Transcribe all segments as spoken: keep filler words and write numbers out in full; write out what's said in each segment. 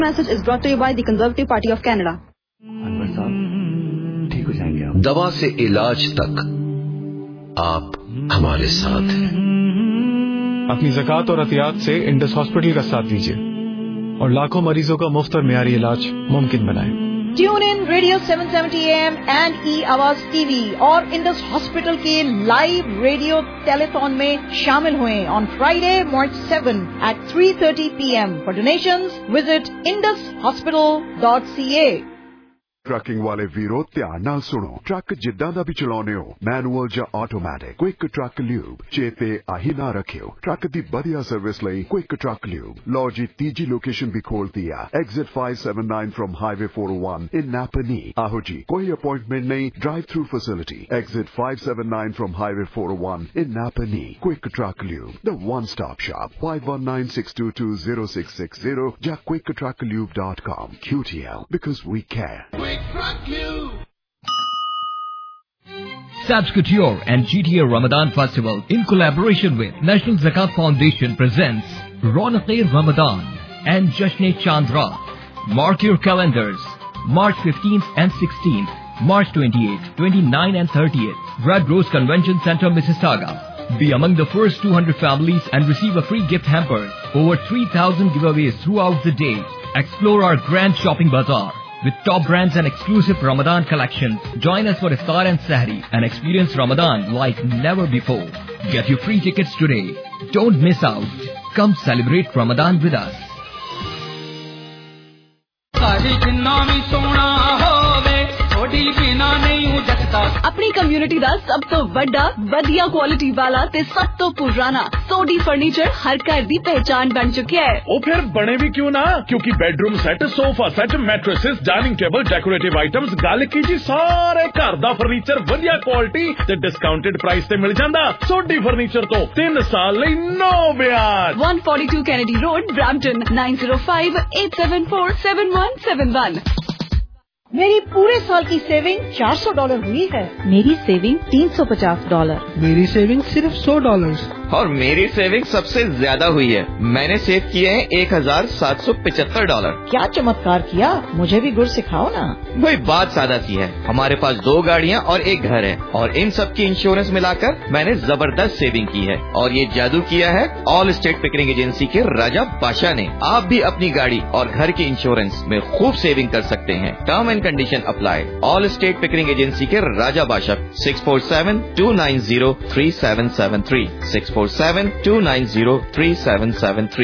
Message is brought to you by the Conservative Party of Canada. Anwar साहब ठीक हो जाएंगे आप। दवा से इलाज तक आप हमारे साथ हैं। अपनी ज़कात और अतियात से इंडस हॉस्पिटल का साथ दीजिए और लाखों मरीजों का मुफ्त और मियारी इलाज मुमकिन बनाएं। Tune in radio seven seventy A M and E Awaz TV और इंडस हॉस्पिटल के लाइव रेडियो टेलीथॉन में शामिल हुए on Friday March seven at three thirty P M. For donations visit Indus hospital dot C A. Trucking वाले वीरो ध्यान नाल सुनो। ट्रक जिद्दां दा भी चलाउने हो, मैनुअल ਜਾਂ ਆਟੋਮੈਟਿਕ, क्विक ट्रक ल्यूब चेते आही ना रखियो। ट्रक दी बढ़िया सर्विस ਲਈ क्विक ट्रक ल्यूब। लो जी तीजी लोकेशन भी खोलती है, exit five seven nine from highway four O one in Napanee. आहो जी कोई अपॉइंटमेंट नहीं, drive through facility, exit five seven nine from highway four O one in Napanee. Quick truck lube, the one stop shop, five one nine six two two zero six six zero या quick truck lube dot com. Q T L because we care. Sabs Couture and G T A Ramadan Festival in collaboration with National Zakat Foundation presents Ronak-e Ramadan and Jashn-e Chand Raat. Mark your calendars. March fifteenth and sixteenth, March twenty-eighth, twenty-ninth and thirtieth. Red Rose Convention Center, Mississauga. Be among the first two hundred families and receive a free gift hamper. Over three thousand giveaways throughout the day. Explore our grand shopping bazaar with top brands and exclusive Ramadan collections. Join us for Iftar and Sahri and experience Ramadan like never before. Get your free tickets today. Don't miss out. Come celebrate Ramadan with us. अपनी community ਦਾ ਸਭ ਤੋਂ ਵੱਡਾ ਵਧੀਆ quality ਵਾਲਾ ਤੇ ਸਭ ਤੋਂ ਪੁਰਾਣਾ ਸੋਡੀ ਫਰਨੀਚਰ ਹਰ ਘਰ ਦੀ ਪਹਿਚਾਨ ਬਣ ਚੁੱਕਿਆ ਹੈ। ਉਹ ਫਿਰ ਬਣੇ ਵੀ ਕਿਉਂ ਨਾ, ਕਿਉਂਕਿ bedroom set, sofa set, mattresses, dining table, decorative items, ਗੱਲ ਕੀ ਜੀ ਸਾਰੇ ਘਰ ਦਾ ਫਰਨੀਚਰ ਵਧੀਆ ਕੁਆਲਿਟੀ ਤੇ ਡਿਸਕਾਊਂਟਡ ਪ੍ਰਾਈਸ ਤੇ ਮਿਲ ਜਾਂਦਾ। ਸੋਡੀ ਫਰਨੀਚਰ ਤੋਂ ਤਿੰਨ ਸਾਲ ਲਈ ਨੋ ਵਿਆਜ। one forty-two Kennedy Road, Brampton, nine zero five eight seven four seven one seven one। मेरी पूरे साल की सेविंग चार सौ डॉलर हुई है। मेरी सेविंग तीन सौ पचास डॉलर। मेरी सेविंग सिर्फ सौ डॉलर। और मेरी सेविंग सबसे ज्यादा हुई है, मैंने सेव किए हैं एक हजार सात सौ पिछहत्तर डॉलर। क्या चमत्कार किया, मुझे भी गुर सिखाओ ना। वही बात सादा सी है, हमारे पास दो गाड़ियाँ और एक घर है और इन सब की इंश्योरेंस मिलाकर मैंने जबरदस्त सेविंग की है। और ये जादू किया है ऑल स्टेट पिकरिंग एजेंसी के राजा बादशाह ने। आप भी अपनी गाड़ी और घर की इंश्योरेंस में खूब सेविंग कर सकते हैं। Term and condition apply. All state Pickering agency के Raja Badshah six four seven two nine zero three seven seven three six four seven two nine zero three seven seven three।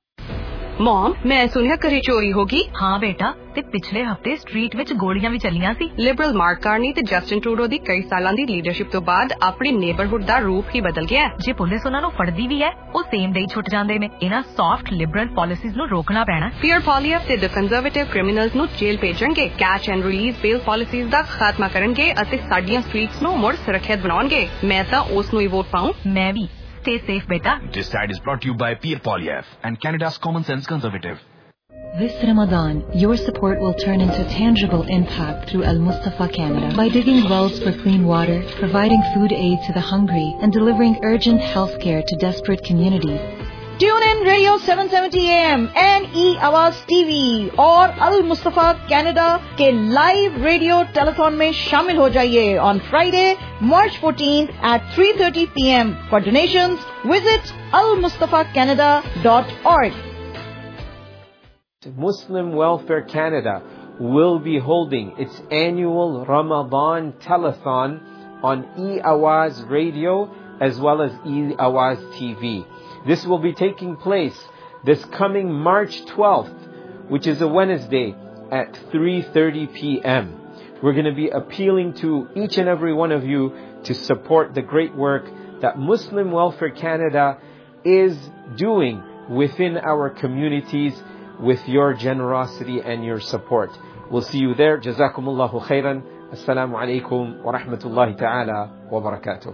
Mom मैं सुनिया करी चोरी होगी। हाँ बेटा, ते पिछले हफ्ते स्ट्रीट विच गोलियां भी चलियां सी। लिबरल मार्क कार्नी ते जस्टिन ट्रूडो दी कई सालां दी लीडरशिप तो बाद अपनी नेबरहुड दा रूप ही बदल गया है। जे पुलिस उन्हां नूं फड़दी भी है, ਉਹ ਸੇਮ ਡੇ ਛੁੱਟ ਜਾਂਦੇ ਨੇ। ਇਹਨਾਂ ਸੌਫਟ ਲਿਬਰਲ ਪਾਲਿਸੀਜ਼ ਨੂੰ ਰੋਕਣਾ ਪੈਣਾ। ਪੀਅਰ ਪੋਲੀਐਫ ਤੇ ਦ ਕੰਜ਼ਰਵੇਟਿਵ ਕ੍ਰਿਮੀਨਲਸ ਨੂੰ ਜੇਲ੍ਹ ਭੇਜਣਗੇ, catch and release bail policies ਦਾ ਖਾਤਮਾ ਕਰਨਗੇ ਅਤੇ ਸਾਡੀਆਂ ਸਟਰੀਟਸ ਨੂੰ ਮੁੜ ਸੁਰੱਖਿਅਤ ਬਣਾਉਣਗੇ। ਮੈਂ ਤਾਂ ਉਸ ਨੂੰ ਹੀ ਵੋਟ ਪਾਉਂ। ਮੈਂ ਵੀ। Stay safe, beta. This side is brought to you by Peer Polyef and Canada's Common Sense Conservative. This Ramadan, your support will turn into tangible impact through Al Mustafa Canada by digging wells for clean water, providing food aid to the hungry, and delivering urgent health care to desperate communities. Tune in radio seven seventy A M and E Awaz TV और Al Mustafa Canada के live radio telethon में शामिल हो जाइए on Friday March fourteenth at three thirty P M. For donations visit al mustafa canada dot org। Muslim Welfare Canada will be holding its annual Ramadan telethon on E-Awaz Radio as well as E-Awaz T V. This will be taking place this coming March twelfth, which is a Wednesday at three thirty p m We're going to be appealing to each and every one of you to support the great work that Muslim Welfare Canada is doing within our communities with your generosity and your support. We'll see you there. Jazakumullahu khairan. Assalamu alaikum wa rahmatullahi ta'ala wa barakatuh.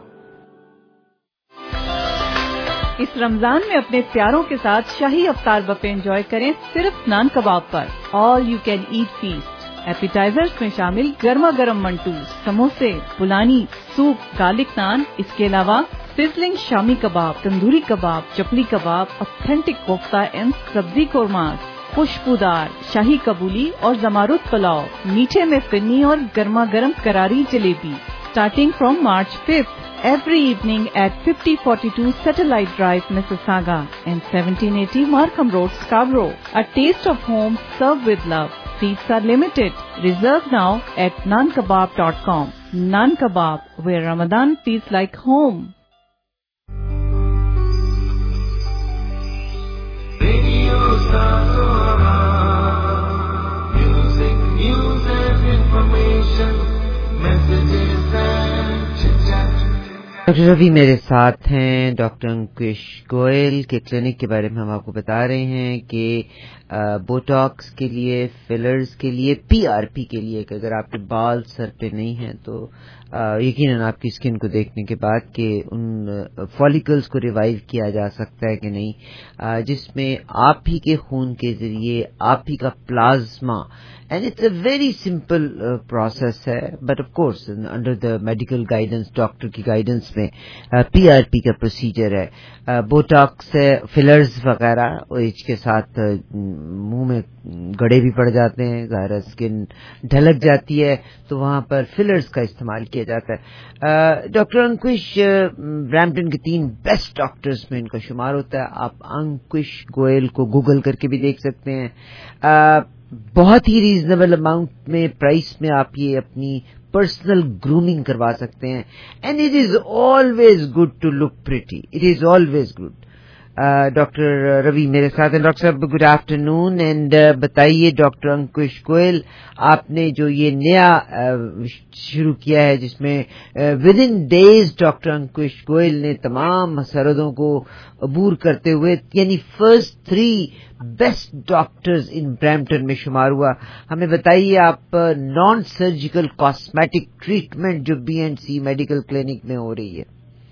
इस रमजान में अपने प्यारों के साथ शाही अफ्तार buffet enjoy करें सिर्फ नान कबाब पर। All you can eat feast. Appetizers में शामिल गर्मा गर्म मंटूस, समोसे, पुलानी, सूप, गार्लिक नान। इसके अलावा sizzling shami kebab, tandoori kebab, chapli kebab, authentic kofta and sabzi kormas. खुशबूदार शाही कबूली और जमारुद पुलाव, मीठे में फिरनी और गर्मा गर्म करारी जलेबी। Starting from March fifth, every evening at fifty forty-two Satellite Drive, Mississauga, and seventeen eighty Markham Road, Scarborough. A taste of home served with love. Seats are limited. Reserve now at naan kebab dot com. Naan Kebab, where Ramadan feels like home. Radio Sahara, music, news and information, messages and chit-chat. Doctor Ravi मेरे साथ हैं। Doctor Ankush Goyal के clinic के बारे में हम आपको बता रहे हैं कि बोटॉक्स के लिए, फिलर्स के लिए, पीआरपी के लिए, कि अगर आपके बाल सर पे नहीं हैं तो यकीनन आपकी स्किन को देखने के बाद कि उन फॉलिकल्स को रिवाइव किया जा सकता है कि नहीं, जिसमें आप ही के खून के जरिए आप ही का plasma, and it's a very simple process है, but of course under the medical guidance, doctor की गाइडेंस में पीआरपी का प्रोसीजर है। बोटॉक्स है, फिलर्स वगैरह एज के साथ मुंह में गड़े भी पड़ जाते हैं, ज़ाहिर स्किन ढलक जाती है, तो वहां पर फिलर्स का इस्तेमाल किया जाता है। डॉक्टर अंकुश ब्रैम्पटन के तीन बेस्ट डॉक्टर्स में इनका शुमार होता है। आप अंकुश गोयल को गूगल करके भी देख सकते हैं। आ, बहुत ही रीजनेबल अमाउंट में, प्राइस में आप ये अपनी पर्सनल ग्रूमिंग करवा सकते हैं, and it is always good to look pretty, it is always good. Doctor Ravi मेरे साथ हैं। डॉक्टर साहब गुड आफ्टरनून, एंड बताइए डॉक्टर अंकुश गोयल, आपने जो ये नया uh, शुरू किया है जिसमें within days doctor Ankush Goyal ने तमाम मसरदों को अबूर करते हुए यानी first three best doctors in Brampton में शुमार हुआ। हमें बताइए आप नॉन सर्जिकल कॉस्मेटिक ट्रीटमेंट जो B and C medical clinic में हो रही है।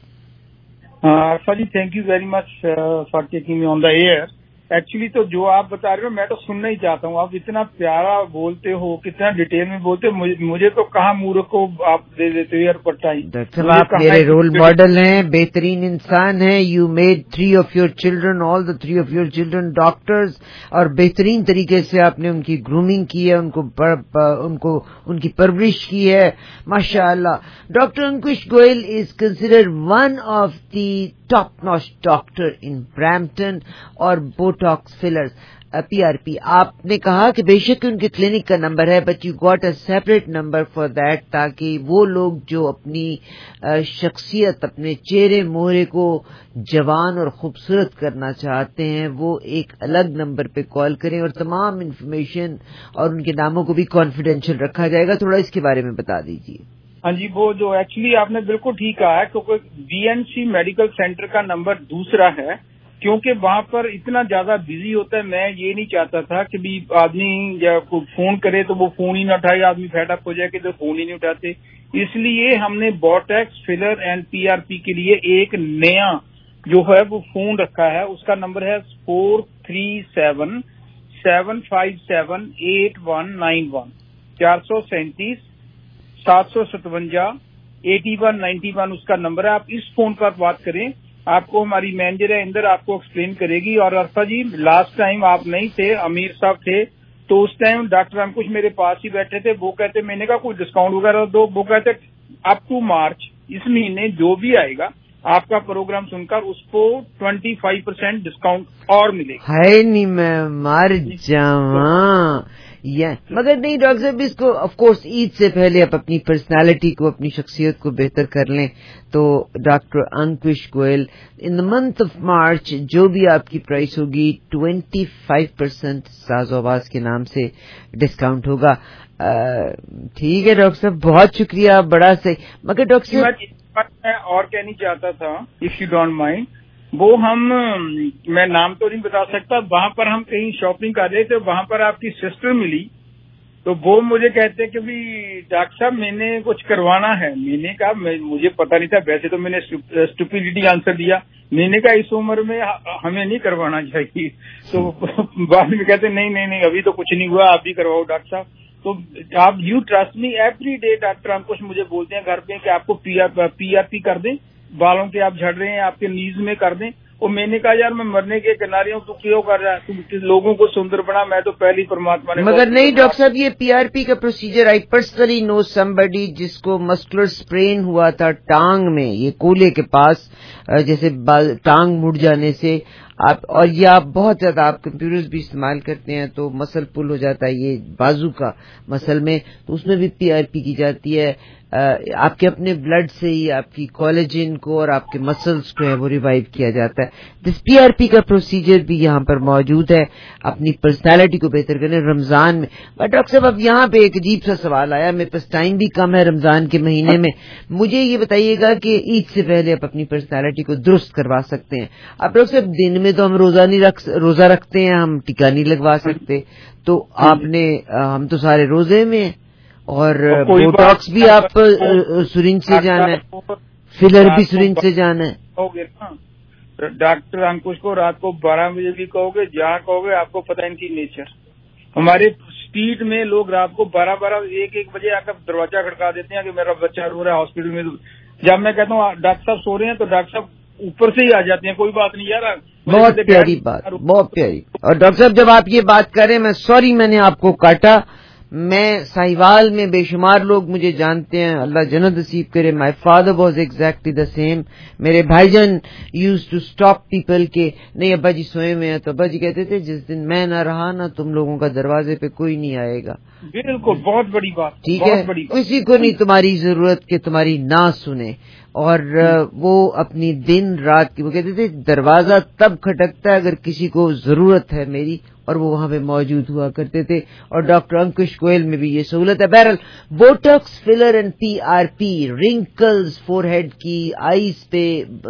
सर जी, thank you very much for taking me on the air. Actually तो जो आप बता रहे हो मैं तो सुनना ही चाहता हूँ। आप इतना प्यारा बोलते हो, कितना डिटेल में बोलते हो, मुझे, मुझे तो कहाँ मूर्ख को आप दे देते हो यार पट्टाई। डॉक्टर आप मेरे रोल मॉडल हैं, बेहतरीन इंसान हैं। You made three of your children, all the three of your children doctors, और बेहतरीन तरीके से आपने उनकी ग्रूमिंग की है, उनको पर, पर, उनको उनकी परवरिश की है, माशाअल्लाह। Doctor Ankush Goyal is considered one of the top notch doctor in Brampton और बोटॉक्स फिलर्स पीआरपी। आपने कहा कि बेशक उनके क्लिनिक का नंबर है, but you got a separate number for that, ताकि वो लोग जो अपनी शख्सियत, अपने चेहरे मोहरे को जवान और खूबसूरत करना चाहते हैं, वो एक अलग नंबर पे कॉल करें, और तमाम इन्फॉर्मेशन और उनके नामों को भी कॉन्फिडेंशियल रखा जाएगा। थोड़ा इसके बारे में बता दीजिए। हाँ जी, वो जो एक्चुअली आपने बिल्कुल ठीक कहा है, क्योंकि बीएनसी मेडिकल सेंटर का नंबर दूसरा है, क्योंकि वहाँ पर इतना ज्यादा बिजी होता है। मैं ये नहीं चाहता था कि भी आदमी जब फोन करे तो वो फोन ही न उठाए, आदमी फेड अप हो जाए कि तो फोन ही नहीं उठाते। इसलिए हमने बोटॉक्स, फिलर एंड पीआरपी के लिए एक नया जो है वो फोन रखा है। उसका नंबर है four three seven seven five seven eight one nine one चार सौ सैंतीस सात सौ सतवंजा एटी वन नाइन्टी वन उसका नंबर है। आप इस फोन पर बात करें, आपको हमारी मैनेजर है इंदर आपको एक्सप्लेन करेगी। और अर्फा जी, लास्ट टाइम आप नहीं थे, अमीर साहब थे, तो उस टाइम डॉक्टर अंकुश मेरे पास ही बैठे थे। वो कहते, मैंने कहा कोई डिस्काउंट वगैरह दो, वो कहते अप टू मार्च इस महीने जो भी आएगा आपका प्रोग्राम सुनकर उसको ट्वेंटी फाइव परसेंट डिस्काउंट और मिलेगा। है नहीं मैं मार जावा या मगर नहीं डॉक्टर साहब, इसको ऑफ कोर्स ईद से पहले आप अपनी पर्सनालिटी को, अपनी शख्सियत को बेहतर कर लें, तो doctor Ankush Goyal in the month of March जो भी आपकी प्राइस होगी ट्वेंटी फाइव परसेंट साज आवाज के नाम से डिस्काउंट होगा। ठीक है डॉक्टर साहब, बहुत शुक्रिया, बड़ा सही। मगर डॉक्टर साहब मैं और कहनी चाहता था, इफ यू डोंट माइंड, वो हम, मैं नाम तो नहीं बता सकता, वहां पर हम कहीं शॉपिंग कर रहे थे, वहां पर आपकी सिस्टर मिली, तो वो मुझे कहते कि भी डॉक्टर साहब मैंने कुछ करवाना है। मैंने कहा मुझे पता नहीं था, वैसे तो मैंने स्टुपिडिटी आंसर दिया, मैंने कहा इस उम्र में हमें नहीं करवाना चाहिए। तो बाद में कहते नहीं नहीं नहीं अभी तो कुछ नहीं हुआ, आप भी करवाओ डॉक्टर साहब। तो आप you trust me, every day doctor Ankush मुझे बोलते हैं घर पे कि आपको पीआरपी कर दें, बालों के आप झड़ रहे हैं आपके नीज में कर दें, وہ میں نے کہا یار میں مرنے کے کنارے ہوں، تو کیوں کر رہا ہے، تم کس لوگوں کو سندر بنا، میں تو پہلی پرماتما نے. مگر نہیں ڈاکٹر صاحب، یہ پی آر پی کا procedure, I personally know somebody جس کو مسکولر اسپرین ہوا تھا ٹانگ میں، یہ کولے کے پاس، جیسے ٹانگ مڑ جانے سے آپ، اور یہ آپ بہت زیادہ آپ کمپیوٹرز بھی استعمال کرتے ہیں تو مسل پل ہو جاتا ہے یہ بازو کا مسل میں، تو اس میں بھی پی آر پی کی جاتی ہے. آپ کے اپنے بلڈ سے ہی آپ کی کولیجن کو اور آپ کے مسلز کو ہے وہ ریوائیو کیا جاتا ہے. دس پی آر پی کا پروسیجر بھی یہاں پر موجود ہے اپنی پرسنالٹی کو بہتر کرنے رمضان میں. بٹ ڈاکٹر صاحب اب یہاں پہ ایک عجیب سا سوال آیا، میرے پاس ٹائم بھی کم ہے رمضان کے مہینے میں، مجھے یہ بتائیے گا کہ عید سے پہلے آپ اپنی پرسنالٹی کو درست کروا سکتے ہیں. اب ڈاکٹر صاحب دن میں تو ہم روزہ نہیں رکھ روزہ رکھتے ہیں، ہم ٹیکا نہیں لگوا سکتے، تو آپ نے ہم تو سارے روزے میں ہیں، اور بوٹاکس بھی آپ سرنج سے جانا ہے، فلر بھی سرنج سے جانا ہے. ڈاکٹر انکش کو رات کو بارہ بجے بھی کہو گے، جہاں کہو گے، آپ کو پتہ ان کی نیچر. ہمارے اسٹریٹ میں لوگ رات کو بارہ بارہ ایک ایک بجے آ کر دروازہ کھڑکا دیتے ہیں کہ میرا بچہ رو رہا ہے ہاسپٹل میں. جب میں کہتا ہوں ڈاکٹر صاحب سو رہے ہیں تو ڈاکٹر صاحب اوپر سے ہی آ جاتے ہیں، کوئی بات نہیں یار. بہت پیاری بات، بہت پیاری. اور ڈاکٹر صاحب جب آپ یہ بات کر رہے ہیں، میں سوری میں نے آپ کو کاٹا، میں ساہیوال میں بے شمار لوگ مجھے جانتے ہیں، اللہ جنت نصیب کرے. My father was exactly the same. میرے بھائی جان یوز ٹو اسٹاپ پیپل کہ نہیں ابا جی سوئے ہوئے ہیں، تو ابا جی کہتے تھے جس دن میں نہ رہا نا تم لوگوں کا دروازے پہ کوئی نہیں آئے گا. بالکل، بہت بڑی بات، ٹھیک ہے، کسی کو نہیں تمہاری ضرورت کہ تمہاری نہ سنے. اور وہ اپنی دن رات کی، وہ کہتے تھے دروازہ تب کھٹکتا ہے اگر کسی کو ضرورت ہے میری، اور وہ وہاں پہ موجود ہوا کرتے تھے. اور ڈاکٹر انکش گوئل میں بھی یہ سہولت ہے. بہرحال Botox, filler and P R P, wrinkles forehead کی، آئیز پہ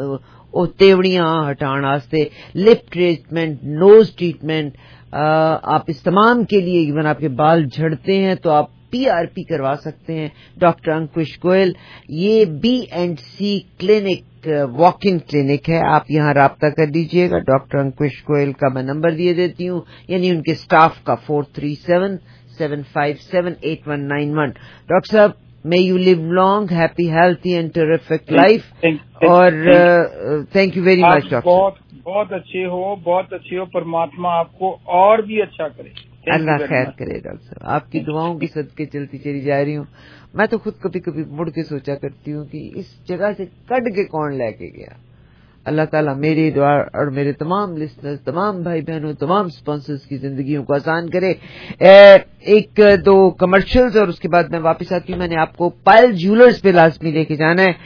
تیوڑیاں ہٹان واسطے، لپ ٹریٹمنٹ، نوز ٹریٹمنٹ، آپ اس تمام کے لیے ایون آپ کے بال جھڑتے ہیں تو آپ پی آر پی کروا سکتے ہیں. ڈاکٹر انکش گوئل، یہ B and C clinic walk in clinic ہے، آپ یہاں رابطہ کر لیجئے گا. ڈاکٹر انکش گوئل کا میں نمبر دیے دیتی ہوں، یعنی ان کے اسٹاف کا four three seven seven five seven eight one nine one. Doctor صاحب may you live long, happy, healthy and terrific life. اور thank you very much doctor. بہت بہت اچھے ہو، بہت اچھے ہو، پرماتما آپ کو اور بھی اچھا کرے. اللہ خیر کرے. ڈاکٹر صاحب آپ کی دعاؤں کی صدقے چلتی چلی جا رہی ہوں. میں تو خود کبھی کبھی مڑ کے سوچا کرتی ہوں کہ اس جگہ سے کٹ کے کون لے کے گیا. اللہ تعالیٰ میری دعا اور میرے تمام لسنرز، تمام بھائی بہنوں، تمام سپانسرز کی زندگیوں کو آسان کرے. ایک دو کمرشلز اور اس کے بعد میں واپس آتی ہوں. میں نے آپ کو پائل جیولرز پہ لازمی لے کے جانا ہے.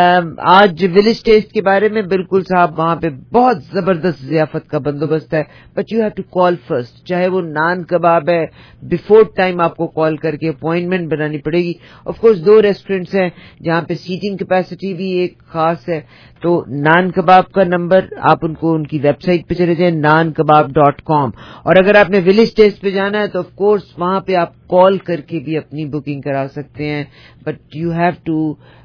آج ولیج ٹیسٹ کے بارے میں بالکل صاحب وہاں پہ بہت زبردست ضیافت کا بندوبست ہے، but you have to call first. چاہے وہ نان کباب ہے، بفور ٹائم آپ کو کال کر کے اپوائنٹمنٹ بنانی پڑے گی. آف کورس دو ریسٹورینٹس ہیں جہاں پہ سیٹنگ کیپیسٹی بھی ایک خاص ہے. تو نان کباب کا نمبر آپ ان کو ان کی ویب سائٹ پہ چلے جائیں نان کباب ڈاٹ کام. اور اگر آپ نے ولیج ٹیسٹ پہ جانا ہے تو آف کورس وہاں پہ آپ کال کر کے بھی اپنی بکنگ کرا سکتے ہیں، but you have to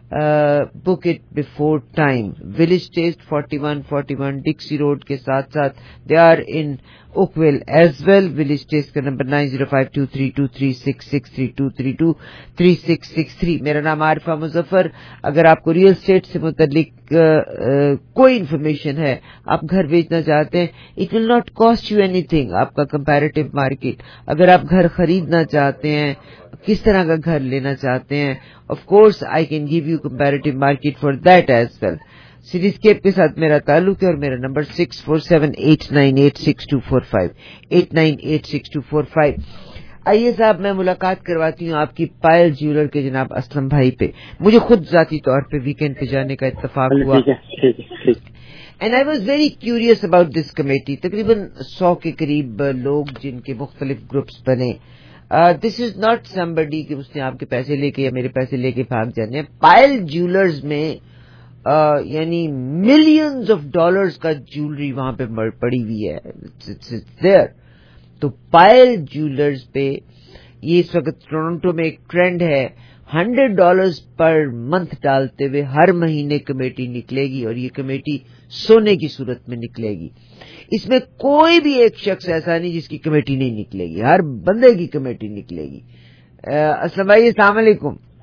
book it before time. Village taste forty one forty one Dixie road کے ساتھ ساتھ they are in Oakville as well. Village taste کا number nine zero five two three two three six six three two three two three six six three. میرا نام عارفہ مظفر. اگر آپ کو real estate سے متعلق کوئی انفارمیشن ہے، آپ گھر بیچنا چاہتے ہیں، it will not cost you اینی تھنگ. آپ کا کمپیریٹو مارکیٹ، اگر آپ گھر خریدنا چاہتے ہیں، کس طرح کا گھر لینا چاہتے ہیں، of course I can give you comparative market for that as well. سٹیسکیپ کے ساتھ میرا تعلق ہے اور میرا number six four seven eight nine eight six two four five eight nine eight six two four five. آئیے صاحب میں ملاقات کرواتی ہوں آپ کی پائل جیولر کے جناب اسلم بھائی پہ. مجھے خود ذاتی طور پہ ویکینڈ پہ جانے کا اتفاق ہوا and I was very curious about this committee. تقریباً سو کے قریب لوگ جن کے مختلف گروپس بنے. دس از ناٹ سمبڈی کہ اس نے آپ کے پیسے لے کے یا میرے پیسے لے کے بھاگ جانے ہیں. پائل جیولرز میں Uh, یعنی ملینز آف ڈالرز کا جیولری وہاں پہ پڑی ہوئی ہے. تو پائل جیولرز پہ یہ اس وقت ٹورنٹو میں ایک ٹرینڈ ہے، ہنڈریڈ ڈالرز پر منتھ ڈالتے ہوئے ہر مہینے کمیٹی نکلے گی، اور یہ کمیٹی سونے کی صورت میں نکلے گی. اس میں کوئی بھی ایک شخص ایسا نہیں جس کی کمیٹی نہیں نکلے گی، ہر بندے کی کمیٹی نکلے گی. اسلم بھائی السلام علیکم.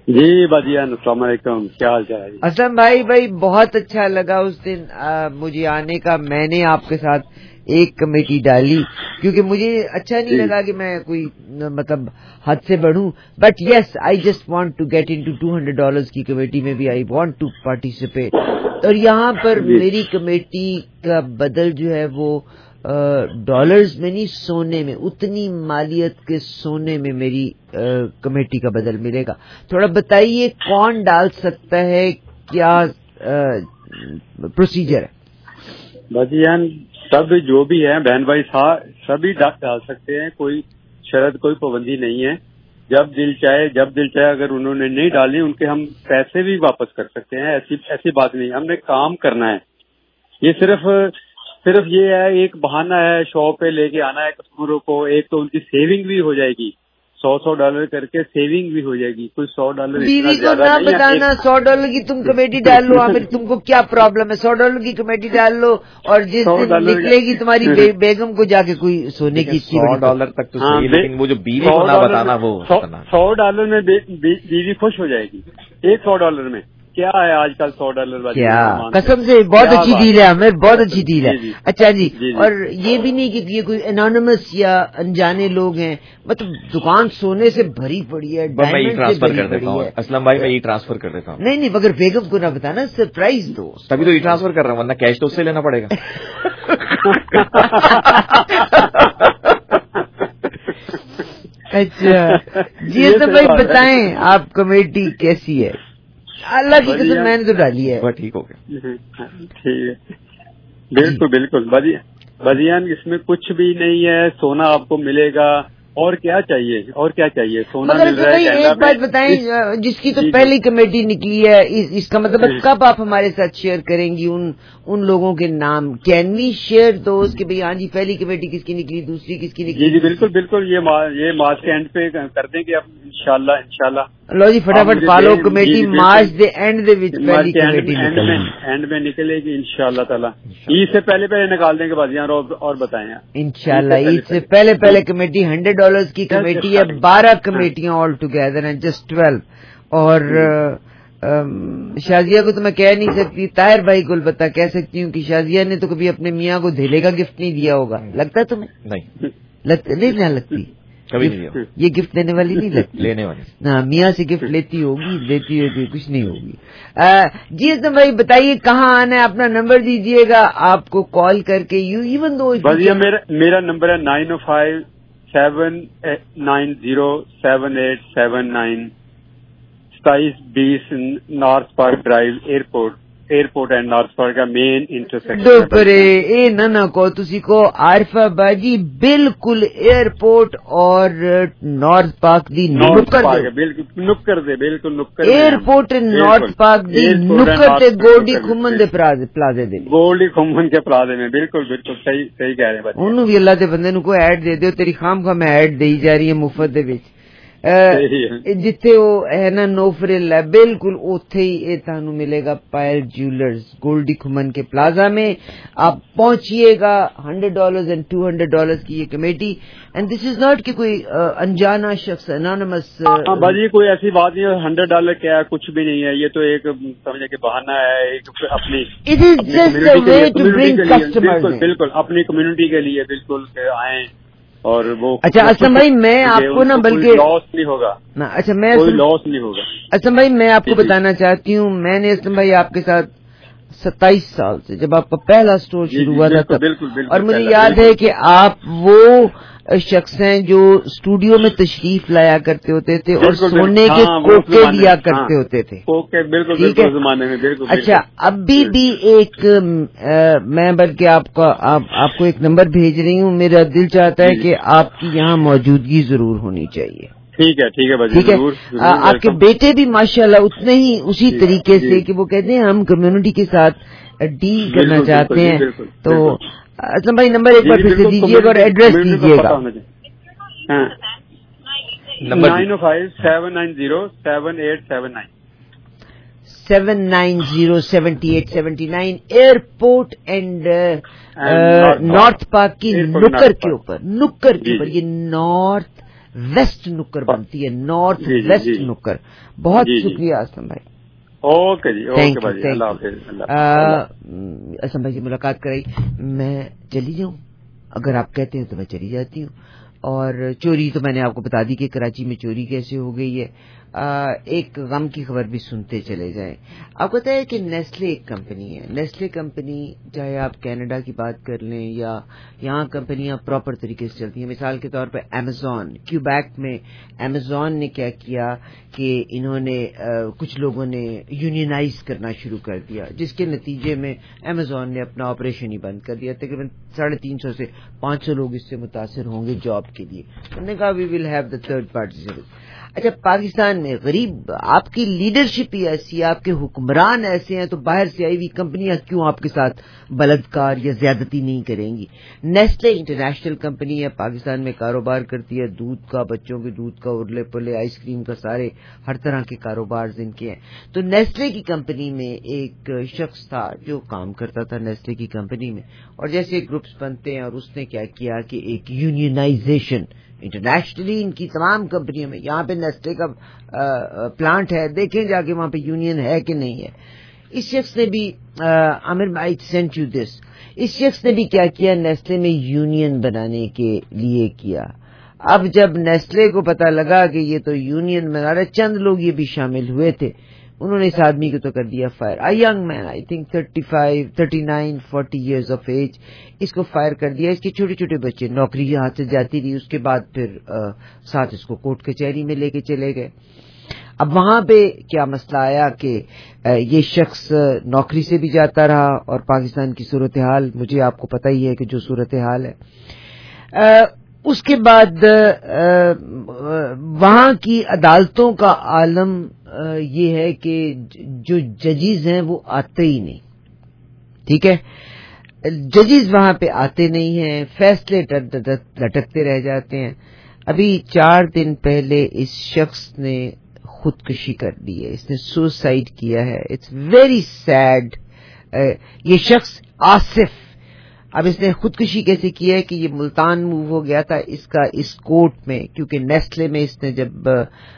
جی بھجیان السلام علیکم، کیا حال چال ہے؟ اسلم بھائی بھائی بہت اچھا لگا اس دن آ, مجھے آنے کا. میں نے آپ کے ساتھ ایک کمیٹی ڈالی کیونکہ مجھے اچھا نہیں لگا کہ میں کوئی مطلب حد سے بڑھوں، but yes I just want to get into two hundred dollars کی کمیٹی میں بھی آئی وانٹ ٹو پارٹیسپیٹ. اور یہاں پر میری کمیٹی کا بدل جو ہے وہ ڈالرز میں نہیں سونے میں، اتنی مالیت کے سونے میں میری کمیٹی کا بدل ملے گا. تھوڑا بتائیے کون ڈال سکتا ہے، کیا پروسیجر ہے؟ بھجیان سب جو بھی ہیں بہن بھائی سبھی ڈال سکتے ہیں، کوئی شرط کوئی پابندی نہیں ہے. جب دل چاہے جب دل چاہے اگر انہوں نے نہیں ڈالی ان کے ہم پیسے بھی واپس کر سکتے ہیں. ایسی ایسی بات نہیں، ہم نے کام کرنا ہے. یہ صرف صرف یہ ہے ایک بہانہ ہے شو پہ لے کے آنا ہے کسٹمروں کو. ایک تو ان کی سیونگ بھی ہو جائے گی، سو سو ڈالر کر کے سیونگ بھی ہو جائے گی. کوئی سو ڈالر بیوی کو نہ بتانا سو ڈالر کی تم کمیٹی ڈال لو، عامر تم کو کیا پرابلم ہے؟ سو ڈالر کی کمیٹی ڈال لو اور جس دن نکلے گی تمہاری بیگم کو جا کے کوئی سونے کی سو ڈالر تک تو صحیح، لیکن وہ جو بیوی کو نہ بتانا وہ سو ڈالر میں بیوی خوش ہو جائے گی. ایک سو ڈالر میں کیا ہے آج کل سو ڈالر کیا قسم سے بہت اچھی ڈیل ہے ہمیں، بہت اچھی ڈیل ہے. اچھا جی، اور یہ بھی نہیں کہ یہ کوئی انانیمس یا انجانے لوگ ہیں، مطلب دکان سونے سے بھری پڑی ہے، میں ٹرانسفر کر دیتا ہوں. اسلم بھائی میں یہ ٹرانسفر کر دیتا ہوں. نہیں نہیں مگر بیگم کو نہ بتانا، سرپرائز دو. تبھی تو یہ ٹرانسفر کر رہا ہوں، ورنہ کیش تو اس سے لینا پڑے گا. اچھا جی اسلم بھائی بتائیں آپ کمیٹی کیسی ہے؟ اللہ کی قسم میں نے تو ڈالی ہے. ٹھیک ہو گیا، ٹھیک ہے، بالکل بالکل. بھجیان اس میں کچھ بھی نہیں ہے، سونا آپ کو ملے گا. اور کیا چاہیے، اور کیا چاہیے؟ سونا مل رہا ہے. ایک بات بتائیں، جس کی تو پہلی کمیٹی نکلی ہے اس کا مطلب کب آپ ہمارے ساتھ شیئر کریں گی ان ان لوگوں کے نام؟ کین وی شیئر دوست کہ بھائی ہاں جی پہلی کمیٹی کس کی نکلی، دوسری کس کی نکلی؟ جی جی بالکل بالکل، یہ یہ مارچ کے اینڈ پہ کر دیں گے اب انشاءاللہ انشاءاللہ. لو جی فٹافٹ فالو کمیٹی مارچ دے اینڈ دے وچ پہلی کمیٹی اینڈ میں نکلے گی انشاءاللہ تعالی. عید سے پہلے پہلے نکال دیں گے بازیاں. اور بتائیں انشاءاللہ عید سے پہلے پہلے کمیٹی ہنڈریڈ ڈالرز کی کمیٹی ہے، بارہ کمیٹیاں آل ٹوگیدر ہیں، جسٹ ٹویلو. اور شازیہ کو تو میں کہہ نہیں سکتی، طاہر بھائی کو البتہ کہہ سکتی ہوں کہ شازیہ نے تو کبھی اپنے میاں کو دھیلے کا گفٹ نہیں دیا ہوگا. لگتا ہے تمہیں؟ نہیں نہیں نہ لگتی، کبھی نہیں. یہ گفٹ دینے والی نہیں لگتی، لینے والی. ہاں میاں سے گفٹ لیتی ہوگی، لیتی ہوگی، کچھ نہیں ہوگی. جی اسلم بھائی بتائیے کہاں آنا ہے، اپنا نمبر دیجیے گا آپ کو کال کر کے. یو ایون دو میرا نمبر ہے nine O five seven nine zero seven eight seven nine ستائیس بیس North Park Drive airport airport and North Park کا مین انٹرسیکشن. دو پرے اے نہ نہ کو تسی کو عارفہ باجی بالکل ایئرپورٹ اور نارتھ پارک دی نکر دے، بالکل نکر دے، بالکل نکر ایئرپورٹ نارتھ پارک دی نکر تے گولڈی کھمن دے پلازے دے، گولڈی کھمن کے پلازے میں. بالکل بالکل صحیح صحیح کہہ رہے ہیں. انہوں بھی اللہ دے بندے نو کو ایڈ دے دیو، تیری خام خواہ میں ایڈ دئی جا رہی ہے مفت دے وچ. جتھے وہ ہے نا نوفرل ہے بالکل اوتھے ہی یہ تانوں ملے گا پائل جیولرز گولڈی کھمن کے پلازا میں. آپ پہنچیے گا. Hundred dollars and two hundred dollars کی یہ committee, and this is not کہ کوئی انجانا شخص انانیمس. بھائی کوئی ایسی بات نہیں ہے. ہنڈریڈ ڈالر کیا ہے، کچھ بھی نہیں ہے. یہ تو ایک سمجھے کہ بہانہ ہے ایک اپنی، it is just a way to bring customers. بالکل اپنی کمیونٹی کے لیے بالکل آئیں اور وہ. اچھا اسلم بھائی میں آپ کو نا بلکہ لاس نہیں ہوگا. اچھا میں کوئی لاس نہیں ہوگا. اسلم بھائی میں آپ کو بتانا چاہتی ہوں، میں نے اسلم بھائی آپ کے ساتھ ستائیس سال سے جب آپ کا پہلا سٹور شروع ہوا تھا تب، اور مجھے یاد ہے کہ آپ وہ شخص ہیں جو اسٹوڈیو میں تشریف لایا کرتے ہوتے تھے اور سونے کے کوکے دیا کرتے ہوتے تھے. ٹھیک ہے زمانے میں بالکل. اچھا ابھی بھی ایک میں بلکہ آپ کا آپ کو ایک نمبر بھیج رہی ہوں. میرا دل چاہتا ہے کہ آپ کی یہاں موجودگی ضرور ہونی چاہیے. ٹھیک ہے ٹھیک ہے ٹھیک ہے. آپ کے بیٹے بھی ماشاءاللہ اتنے ہی اسی طریقے سے کہ وہ کہتے ہیں ہم کمیونٹی کے ساتھ ڈیل کرنا چاہتے ہیں. تو اسلم بھائی نمبر ایک بار پھر سے دیجیے گا اور ایڈریس دیجیے گا. Nine O five seven nine zero seven eight seven nine seven nine zero seventy eight seventy nine airport and North Park کی نکر کے اوپر نکر کے اوپر یہ نارتھ वेस्ट नुक्कर बनती है, नॉर्थ वेस्ट नुक्कर। बहुत शुक्रिया असलम भाई। ओके जी, ओके भाई, अल्लाह हाफिज। असलम भाई से मुलाकात कराई, मैं चली जाऊं? अगर आप कहते हैं तो मैं चली जाती हूँ। और चोरी तो मैंने आपको बता दी कि कराची में चोरी कैसे हो गई है। आ, एक गम की खबर भी सुनते चले जाएं। आपको पता है कि नेस्ले एक कंपनी है। नेस्ले कंपनी, चाहे आप कनाडा की बात कर लें या यहाँ कंपनियां प्रॉपर तरीके से चलती हैं। मिसाल के तौर पर अमेजॉन, क्यूबैक में अमेजॉन ने क्या किया कि इन्होंने आ, कुछ लोगों ने यूनियनाइज करना शुरू कर दिया, जिसके नतीजे में अमेजॉन ने अपना ऑपरेशन ही बंद कर दिया। तकरीबन साढ़े तीन सौ से पांच सौ लोग इससे मुतासर होंगे जॉब के लिए। उन्होंने कहा we will have the third party service. अच्छा, पाकिस्तान में गरीब, आपकी लीडरशिप ही ऐसी है, आपके हुक्मरान ऐसे हैं, तो बाहर से आई हुई कंपनियां क्यों आपके साथ बलात्कार या ज्यादती नहीं करेंगी? नेस्ले इंटरनेशनल कंपनी है, पाकिस्तान में कारोबार करती है, दूध का, बच्चों के दूध का, उरले पुरले, आइसक्रीम का, सारे हर तरह के कारोबार इनके हैं। तो नेस्ले की कंपनी में एक शख्स था जो काम करता था नेस्ले की कंपनी में, और जैसे ग्रुप्स बनते हैं, और उसने क्या किया कि एक यूनियनाइजेशन इंटरनेशनली इनकी तमाम कंपनियों में, यहाँ पे नेस्ले का आ, प्लांट है, देखें जाके वहां पे यूनियन है कि नहीं है। इस शख्स ने भी, Aamir I sent you this, इस शख्स ने भी क्या किया, नेस्ले में यूनियन बनाने के लिए किया। अब जब नेस्ले को पता लगा कि ये तो यूनियन बना रहे, चंद लोग ये भी शामिल हुए थे, उन्होंने इस आदमी को तो कर दिया fire. A young man, I think thirty five, thirty nine, forty years of age, इसको फायर कर दिया। इसके छोटे छोटे बच्चे, नौकरी हाथ से जाती रही, उसके बाद फिर आ, साथ इसको कोर्ट कचहरी में लेके चले गए। अब वहां पे क्या मसला आया कि ये शख्स नौकरी से भी जाता रहा, और पाकिस्तान की सूरत हाल मुझे आपको पता ही है कि जो सूरत हाल है। आ, उसके बाद वहां की अदालतों का आलम ये है कि जो जजेस हैं वो आते ही नहीं, ठीक है, जजेस वहां पे आते नहीं हैं, फैसले लटकते रह जाते हैं। अभी चार दिन पहले इस शख्स ने खुदकुशी कर ली है, इसने सुसाइड किया है। It's very sad. ये शख्स आसिफ, अब इसने खुदकुशी कैसे किया है कि ये मुल्तान मूव हो गया था इसका इस कोर्ट में, क्योंकि नेस्ले में इसने जब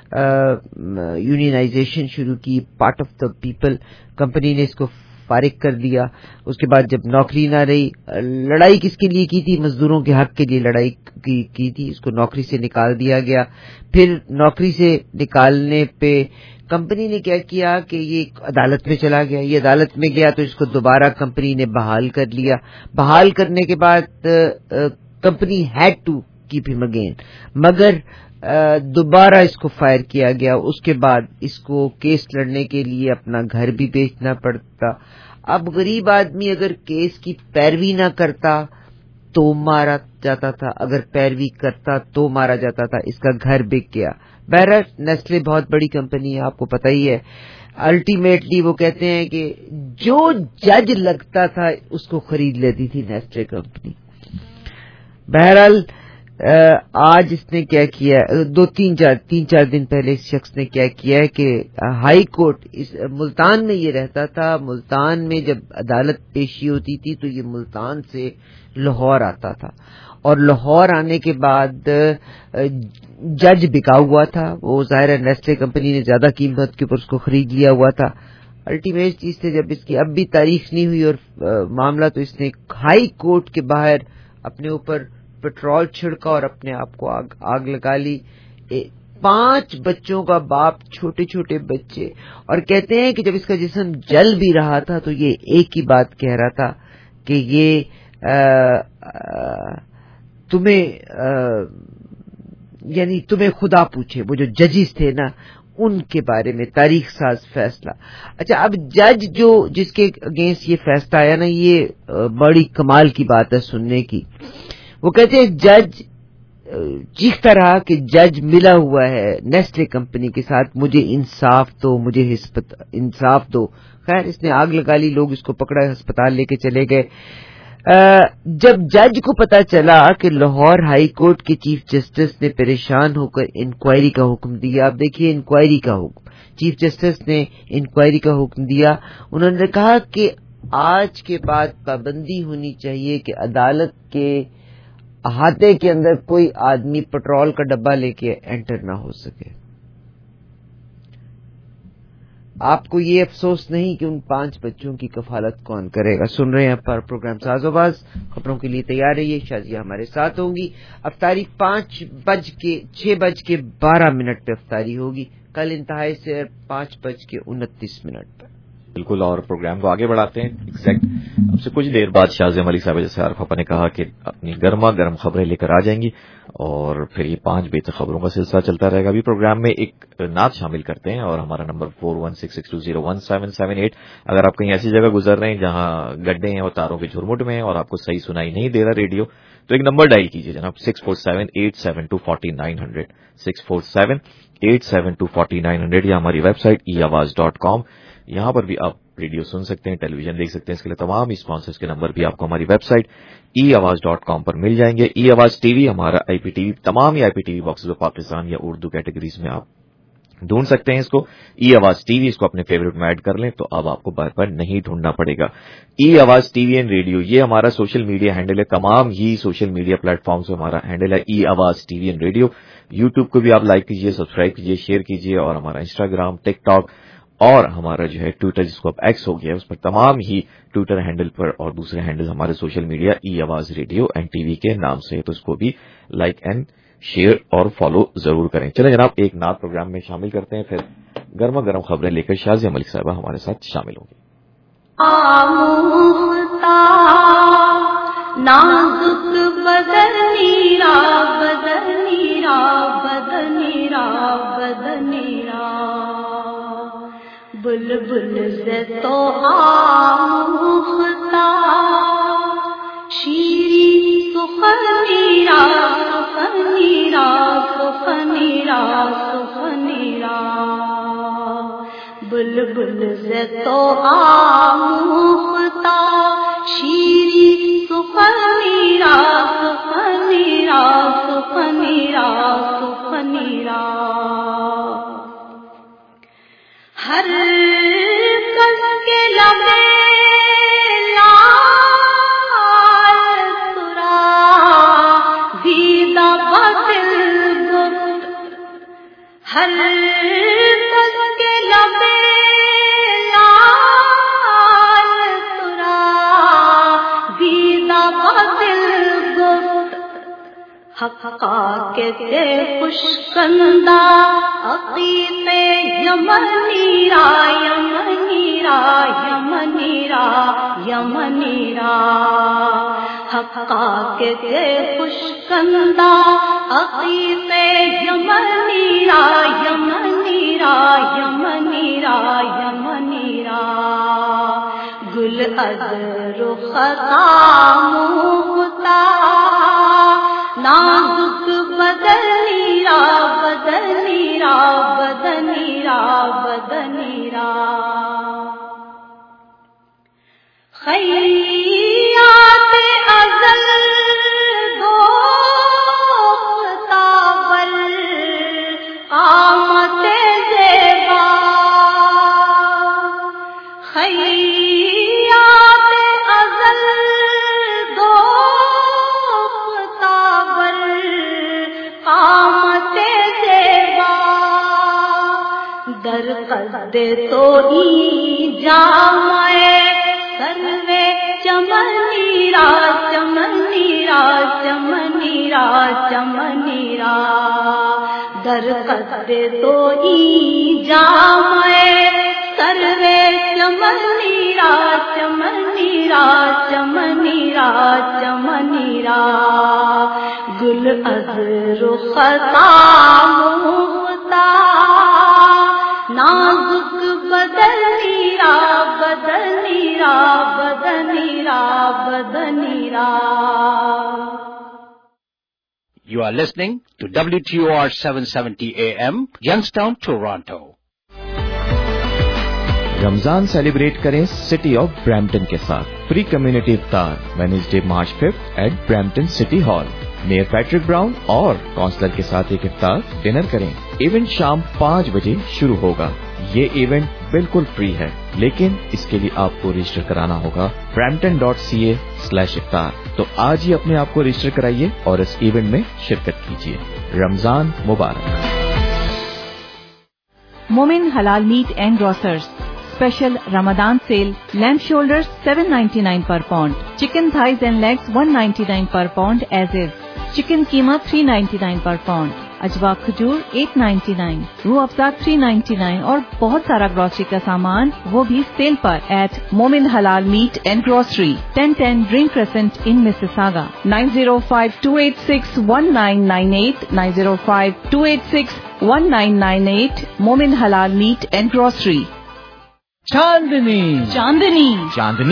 यूनियनाइजेशन शुरू की, part of the people, company ने इसको फारिग कर दिया। उसके बाद जब नौकरी ना रही, लड़ाई किसके लिए की थी? मजदूरों के हक के लिए लड़ाई की, की थी, इसको नौकरी से निकाल दिया गया। फिर नौकरी से निकालने पे कंपनी ने क्या किया कि ये अदालत में चला गया। ये अदालत में गया तो इसको दोबारा कंपनी ने बहाल कर लिया। बहाल करने के बाद company had to keep him again, मगर दोबारा इसको फायर किया गया। उसके बाद इसको केस लड़ने के लिए अपना घर भी बेचना पड़ता। अब गरीब आदमी अगर केस की पैरवी ना करता तो मारा जाता था, अगर पैरवी करता तो मारा जाता था। इसका घर बिक गया। बहरहाल नेस्ले बहुत बड़ी कंपनी है, आपको पता ही है। अल्टीमेटली वो कहते हैं कि जो जज लगता था उसको खरीद लेती थी नेस्ले कंपनी। बहरहाल आज इसने क्या किया, दो तीन चार तीन चार दिन पहले इस शख्स ने क्या किया है कि हाई कोर्ट, इस मुल्तान में ये रहता था, मुल्तान में जब अदालत पेशी होती थी तो ये मुल्तान से लाहौर आता था, और लाहौर आने के बाद जज बिका हुआ था। वो जाहिर है नेस्ले कंपनी ने ज्यादा कीमत के ऊपर उसको खरीद लिया हुआ था। अल्टीमेट चीज से जब इसकी अब भी तारीख नहीं हुई और आ, मामला, तो इसने हाई कोर्ट के बाहर अपने ऊपर पेट्रोल छिड़का और अपने आप को आग, आग लगा ली। ए, पांच बच्चों का बाप, छोटे छोटे बच्चे, और कहते हैं कि जब इसका जिस्म जल भी रहा था तो ये एक ही बात कह रहा था कि ये आ, आ, तुम्हें यानी तुम्हें खुदा पूछे, वो जो जजिस थे ना उनके बारे में तारीख साज फैसला। अच्छा, अब जज जो जिसके अगेंस्ट ये फैसला आया ना, ये बड़ी कमाल की बात है सुनने की। वो कहते हैं जज चीखता रहा कि जज मिला हुआ है नेस्ले कंपनी के साथ, मुझे इंसाफ दो, मुझे इंसाफ दो। खैर इसने आग लगा ली, लोग इसको पकड़ा, अस्पताल लेके चले गए। जब जज को पता चला कि लाहौर हाई कोर्ट के चीफ जस्टिस ने परेशान होकर इंक्वायरी का हुक्म दिया। आप देखिए इंक्वायरी का हुक्म, चीफ जस्टिस ने इंक्वायरी का हुक्म दिया। उन्होंने कहा कि आज के बाद पाबंदी होनी चाहिए कि अदालत के احاطے کے اندر کوئی آدمی پیٹرول کا ڈبہ لے کے انٹر نہ ہو سکے. آپ کو یہ افسوس نہیں کہ ان پانچ بچوں کی کفالت کون کرے گا. سن رہے ہیں پر پروگرام ساز و باز. خبروں کے لیے تیار رہیے. شازیہ ہمارے ساتھ ہوں گی. افطاری پانچ بج کے چھ بج کے بارہ منٹ پہ افطاری ہوگی. کل انتہائی سے پانچ بج کے انتیس منٹ پہ. بالکل. اور پروگرام کو آگے بڑھاتے ہیں. ایگزیکٹ اب سے کچھ دیر بعد شازیہ ملک صاحب جیسے عارف اپا نے کہا کہ اپنی گرما گرم خبریں لے کر آ جائیں گی اور پھر یہ پانچ بجے تک خبروں کا سلسلہ چلتا رہے گا. ابھی پروگرام میں ایک نعت شامل کرتے ہیں اور ہمارا number four one six six two zero one seven seven eight. اگر آپ کہیں ایسی جگہ گزر رہے ہیں جہاں گڈھے ہیں اور تاروں کے جھرمٹ میں ہیں اور آپ کو صحیح سنائی نہیں دے رہا ریڈیو تو ایک نمبر ڈائل کیجیے جناب six four seven eight seven two forty nine hundred six four seven eight seven two forty nine hundred یا ہماری ویب سائٹ ای آواز ڈاٹ کام. یہاں پر بھی آپ ریڈیو سن سکتے ہیں, ٹیلی ویژن دیکھ سکتے ہیں. اس کے لیے تمام اسپانسرز کے نمبر بھی آپ کو ہماری ویب سائٹ ای آواز ڈاٹ کام پر مل جائیں گے. ای آواز ٹی وی ہمارا آئی پی ٹی وی, تمام ہی I P T V boxes Pakistan یا اردو کیٹیگریز میں آپ ڈھونڈ سکتے ہیں اس کو. ای آواز ٹی وی, اس کو اپنے فیوریٹ میں ایڈ کر لیں تو اب آپ کو بار بار نہیں ڈھونڈنا پڑے گا. ای Awaz T V and radio یہ ہمارا سوشل میڈیا ہینڈل ہے. تمام ہی سوشل میڈیا پلیٹ فارمز ہمارا ہینڈل ہے E Awaz T V and radio. YouTube کو بھی آپ لائک کیجیے, سبسکرائب کیجیے, شیئر کیجیے. اور ہمارا انسٹاگرام, ٹک ٹاک اور ہمارا جو ہے ٹویٹر جس کو اب ایکس ہو گیا ہے اس پر تمام ہی ٹویٹر ہینڈل پر اور دوسرے ہینڈل ہمارے سوشل میڈیا ای آواز ریڈیو اینڈ ٹی وی کے نام سے, تو اس کو بھی لائک اینڈ شیئر اور فالو ضرور کریں. چلیں جناب ایک نعت پروگرام میں شامل کرتے ہیں, پھر گرما گرم خبریں لے کر شازیہ ملک صاحبہ ہمارے ساتھ شامل ہوں گی. نازک بدنیرا بدنیرا بدنیرا بدنیرا بلبل سے تو آموختا شیری سخنیرا سخنیرا سخنیرا سخنیرا بلبل سے تو آموختا شیری سخنیرا سخنیرا سخنیرا سخنیرا ہر کس کے لبے لال سرا دیدہ باطل گفت ہر کس کے لبے لال سرا دیدہ باطل گفت حقا کے خوش کندہ عقیق یمنیرا یمنیرا یمنیرا یمنیرا حقا کے خوش کندہ عقیق یمنیرا یمنیرا یمنیرا یمنیرا گل از رخ خاموختا نازک بدنیرا بدنیرا بدنیرا بدنیرا خیات ازل دوختا بل قامت زیبا خیات ازل در قد تو ای جامے سروے چمنیرا چمنیرا چمنیرا چمنیرا در قد تو ای جامے سروے چمنیرا چمنیرا چمنیرا چمنیرا گل از رخ خاموختا نازک بدنیرا بدنیرا بدنیرا بدنیرا. You are listening to W T O R seven seventy A M, Youngstown, Toronto. Ramzan celebrate کریں سٹی آف برامپٹن کے ساتھ. Pre community iftar Wednesday March fifth at Brampton city hall. Mayor Patrick Brown اور کونسلر کے ساتھ ایک افطار dinner کریں. Event شام پانچ بجے شروع ہوگا. یہ ایونٹ بالکل فری ہے، لیکن اس کے لیے آپ کو رجسٹر کرانا ہوگا Brampton dot C A slash iftar. تو آج ہی اپنے آپ کو رجسٹر کرائیے اور اس ایونٹ میں شرکت کیجیے. رمضان مبارک. Momin Halal meat and grocers special Ramzan sale. Lamb shoulder seven ninety nine per pound. Chicken thighs and legs one ninety nine per pound as is. Chicken قیمہ three ninety nine per pound. اجوا کھجور at ninety nine. روح افزا three ninety nine اور بہت سارا grocery کا سامان وہ بھی cell per at Momin Halal meat and grocery ten ten Drain Crescent in Mississauga. Nine zero five two eight six one nine nine eight nine zero five two eight six one nine nine eight. Momin Halal meat and grocery. Chandni Chandni Chandni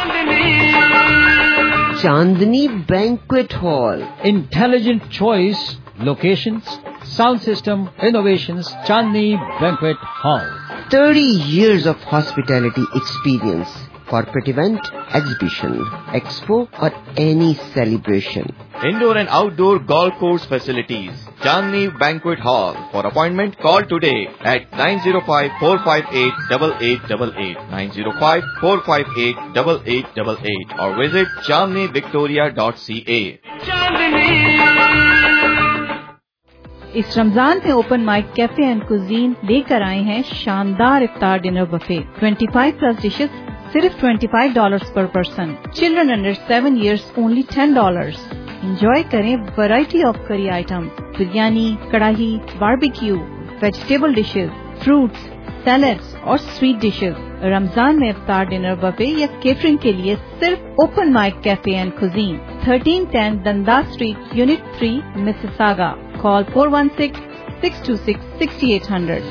Chandni banquet hall. Intelligent choice, locations, sound system, innovations, Chandni Banquet Hall. thirty years of hospitality experience. Corporate event, exhibition, expo or any celebration. Indoor and outdoor golf course facilities. Chandni Banquet Hall. For appointment, call today at nine zero five, four five eight, eight eight eight eight, nine zero five, four five eight, eight eight eight eight or visit chandni victoria dot c a. اس رمضان میں open mic cafe and cuisine لے کر آئے ہیں شاندار iftar dinner buffet. Twenty five plus dishes صرف twenty five dollars per person. Children under seven years only ten dollars. Enjoy کریں variety of curry item, biryani, karahi, barbecue, vegetable dishes, fruits, salads اور sweet dishes. Ramzan میں iftar dinner buffet یا catering کے لیے صرف open mic cafe and cuisine, thirteen ten دندا Street, unit three, Mississauga. Call four one six, six two six, six eight zero zero.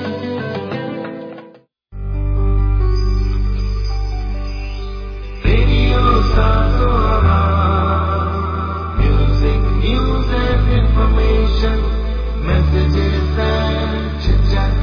Radio Sasora, music, news and information, messages and chit-chat.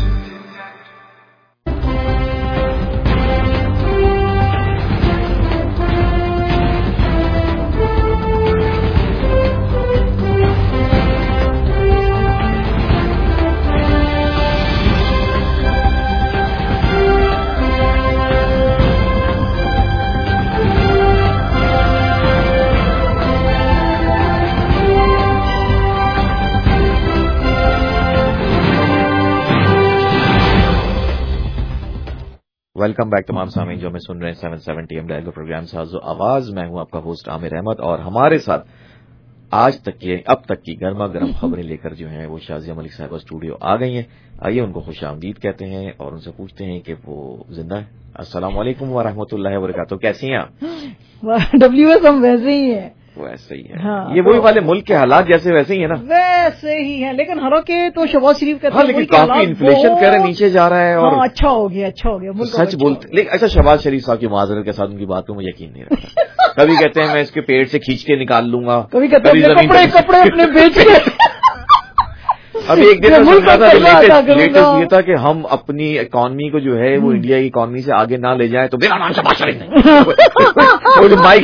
Welcome back تمام سامعین جو ہمیں سن رہے ہیں seven seventy AM dial program ساز و آواز. میں ہوں آپ کا ہوسٹ عامر احمد اور ہمارے ساتھ آج تک کی اب تک کی گرما گرم خبریں لے کر جو ہیں وہ شازیہ ملک صاحبہ اسٹوڈیو آ گئی ہیں. آئیے ان کو خوش آمدید کہتے ہیں اور ان سے پوچھتے ہیں کہ وہ زندہ ہیں. السلام علیکم ورحمۃ اللہ وبرکاتہ. کیسی ہیں آپ؟ ڈبلیو ایس ہم ویسے ہی ہیں. ویسے ہی ہے یہ وہی والے ملک کے حالات جیسے ویسے ہی ہے نا. ویسے ہی ہیں لیکن حالانکہ تو شہباز شریف کہتے ہیں لیکن کافی انفلیشن کہہ رہے نیچے جا رہا ہے اور اچھا ہو گیا اچھا ہو گیا سچ بولتے. لیکن اچھا شہباز شریف صاحب کی معذرت کے ساتھ ان کی بات پہ مجھے یقین نہیں رہتا. کبھی کہتے ہیں میں اس کے پیٹ سے کھینچ کے نکال لوں گا, کبھی کہتے ہیں کپڑے کپڑے اپنے بیچ کے. ابھی ایک دن میں سنا تھا لیٹسٹ یہ تھا کہ ہم اپنی اکانومی کو جو ہے وہ انڈیا کی اکانومی سے آگے نہ لے جائیں تو میرا نام شہباز شریف نہیں. مائک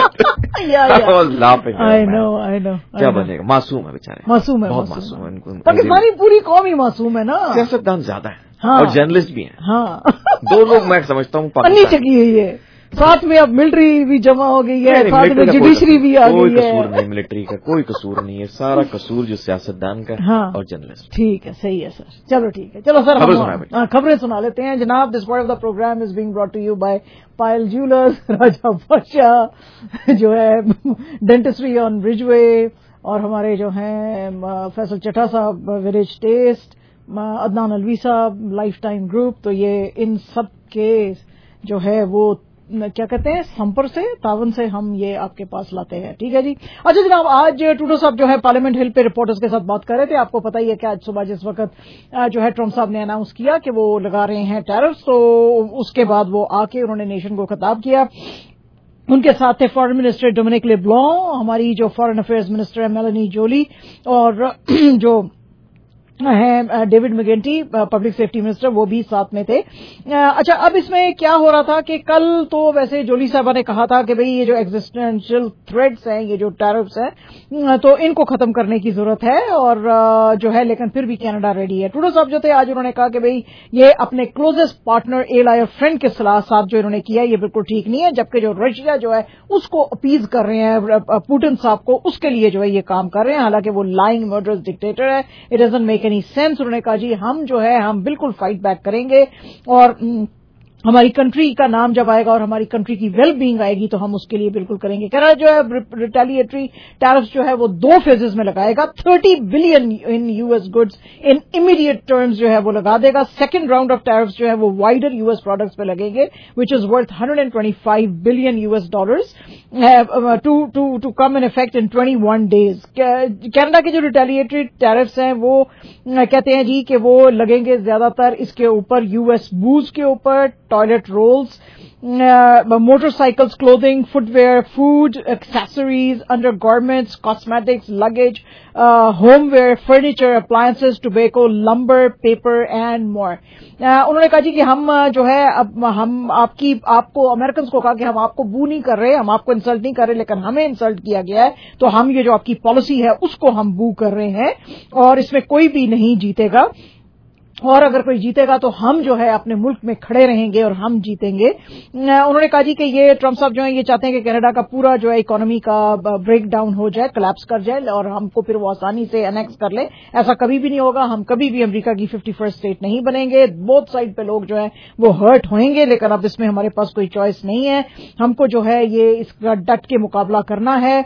کیا بنے گا. معصوم ہے بیچارے, معصوم ہے, بہت معصوم ہے. پاکستانی پوری قوم ہی معصوم ہے نا. سیاستدان زیادہ ہے اور جرنلسٹ بھی ہیں. ہاں دو لوگ میں سمجھتا ہوں پنی چکی ہوئی ہے. ساتھ میں اب ملٹری بھی جمع ہو گئی ہے, ساتھ میں جوڈیشری بھی آ گئی ہے. کوئی قصور نہیں ملٹری کا, کوئی قصور نہیں ہے. سارا قصور جو سیاستدان کا اور جرنلسٹ. ٹھیک ہے صحیح ہے سر. چلو ٹھیک ہے چلو سر خبریں سنا لیتے ہیں جناب. This part of the program is being brought to you by Payal jewellers, Raja Badshah جو ہے ڈینٹسٹری آن برج وے, اور ہمارے جو ہیں فیصل چٹھا صاحب ویریج ٹیسٹ, عدنان الوی صاحب لائف ٹائم گروپ. تو یہ ان سب کے جو ہے وہ کیا کہتے ہیں سمپر سے تعاون سے ہم یہ آپ کے پاس لاتے ہیں. ٹھیک ہے جی. اچھا جناب آج ٹوڈو صاحب جو ہے پارلیمنٹ ہل پہ رپورٹرز کے ساتھ بات کر رہے تھے. آپ کو پتہ ہی ہے کہ آج صبح جس وقت جو ہے ٹرمپ صاحب نے اناؤنس کیا کہ وہ لگا رہے ہیں ٹیرفز, تو اس کے بعد وہ آ کے انہوں نے نیشن کو خطاب کیا. ان کے ساتھ تھے فارن منسٹر ڈومینک لیبلان, ہماری جو فارن افیئرز منسٹر ہے میلانی جولی, اور جو हैं David McGuinty, public safety minister, वो भी साथ में थे। अच्छा, अब इसमें क्या हो रहा था कि कल तो वैसे जोली साहबा ने कहा था कि भाई ये जो एग्जिस्टेंशियल थ्रेट्स हैं, ये जो टैरिफ्स हैं, तो इनको खत्म करने की जरूरत है और जो है, लेकिन फिर भी कनाडा रेडी है। ट्रूडो साहब जो थे आज उन्होंने कहा कि भाई ये अपने क्लोजेस्ट पार्टनर एलाई और फ्रेंड के सलाह साथ जो इन्होंने किया ये बिल्कुल ठीक नहीं है, जबकि जो रशिया जो है उसको अपीज कर रहे हैं पुतिन साहब को, उसके लिए जो है ये काम कर रहे हैं, हालांकि वो लाइंग मर्डरस डिक्टेटर है। It doesn't make any sense. उन्होंने कहा जी हम जो है हम बिल्कुल फाइट बैक करेंगे और हमारी कंट्री का नाम जब आएगा और हमारी कंट्री की वेल बीइंग आएगी तो हम उसके लिए बिल्कुल करेंगे। कनाडा जो है रिटेलिएटरी टैरिफ्स जो है वो दो फेजेस में लगाएगा। तीस billion in US goods in immediate terms जो है वो लगा देगा। सेकंड राउंड ऑफ टैरिफ्स जो है वो वाइडर यूएस प्रोडक्ट्स पे लगेंगे, which is worth one hundred twenty five billion US dollars to to to come in effect in twenty one days. Canada के जो रिटेलिएटरी टैरिफ्स हैं वो कहते हैं जी कि वो लगेंगे ज्यादातर इसके ऊपर यूएस बूज के ऊपर, toilet rolls, motorcycles, clothing, footwear, food, accessories, undergarments, cosmetics, luggage, homeware, furniture, appliances, tobacco, lumber, paper and more. उन्होंने कहा जी कि हम uh, जो है अब हम आपकी आपको अमेरिकन को कहा कि हम आपको बू नहीं कर रहे, हम आपको इंसल्ट नहीं कर रहे, लेकिन हमें इंसल्ट किया गया है, तो हम ये जो आपकी पॉलिसी है उसको हम बू कर रहे हैं और इसमें कोई भी नहीं जीतेगा और अगर कोई जीतेगा तो हम जो है अपने मुल्क में खड़े रहेंगे और हम जीतेंगे। उन्होंने कहा जी कि ये ट्रम्प साहब जो है ये चाहते हैं कि कनाडा का पूरा जो है इकोनॉमी का ब्रेक डाउन हो जाए, कोलैप्स कर जाए और हमको फिर वो आसानी से एनेक्स कर ले। ऐसा कभी भी नहीं होगा, हम कभी भी अमेरिका की फिफ्टी फर्स्ट स्टेट नहीं बनेंगे। बोथ साइड पे लोग जो है वो हर्ट होंगे, लेकिन अब इसमें हमारे पास कोई चॉइस नहीं है, हमको जो है ये इसका डट के मुकाबला करना है।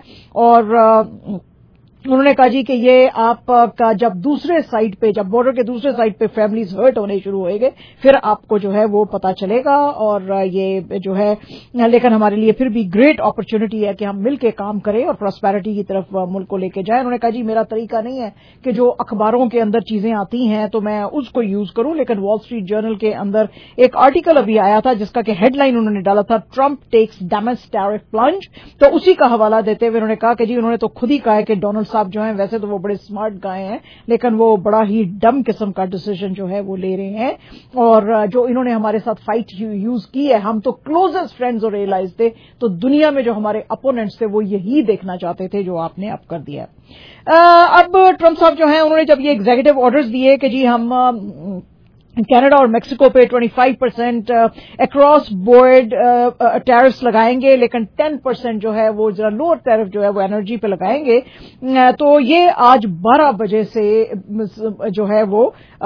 और उन्होंने कहा जी कि ये आपका जब दूसरे साइड पे, जब बॉर्डर के दूसरे साइड पे फैमिलीज हर्ट होने शुरू होएंगे फिर आपको जो है वो पता चलेगा और ये जो है, लेकिन हमारे लिए फिर भी ग्रेट अपॉर्चुनिटी है कि हम मिलके काम करें और प्रॉस्पेरिटी की तरफ मुल्क को लेके जाएं। उन्होंने कहा जी मेरा तरीका नहीं है कि जो अखबारों के अंदर चीजें आती हैं तो मैं उसको यूज करूं, लेकिन वॉल स्ट्रीट जर्नल के अंदर एक आर्टिकल अभी आया था जिसका कि हेडलाइन उन्होंने डाला था, Trump takes damage tariff plunge. तो उसी का हवाला देते हुए उन्होंने कहा कि जी उन्होंने तो खुद ही कहा है कि डोनाल्ड साहब जो हैं वैसे तो वो बड़े स्मार्ट गाय हैं, लेकिन वो बड़ा ही डम किस्म का डिसीजन जो है वो ले रहे हैं और जो इन्होंने हमारे साथ फाइट यूज की है, हम तो क्लोजेस्ट फ्रेंड्स और एलाइज थे, तो दुनिया में जो हमारे अपोनेंट्स थे वो यही देखना चाहते थे जो आपने अब कर दिया। अब ट्रंप साहब जो हैं उन्होंने जब ये एग्जीक्यूटिव ऑर्डर्स दिए कि जी हम कनाडा और मेक्सिको पे पच्चीस परसेंट अक्रॉस बोर्ड टैरिफ्स लगाएंगे, लेकिन दस परसेंट जो है वो जरा लोअर टैरिफ जो है वो एनर्जी पे लगाएंगे। तो ये आज बारह बजे से जो है वो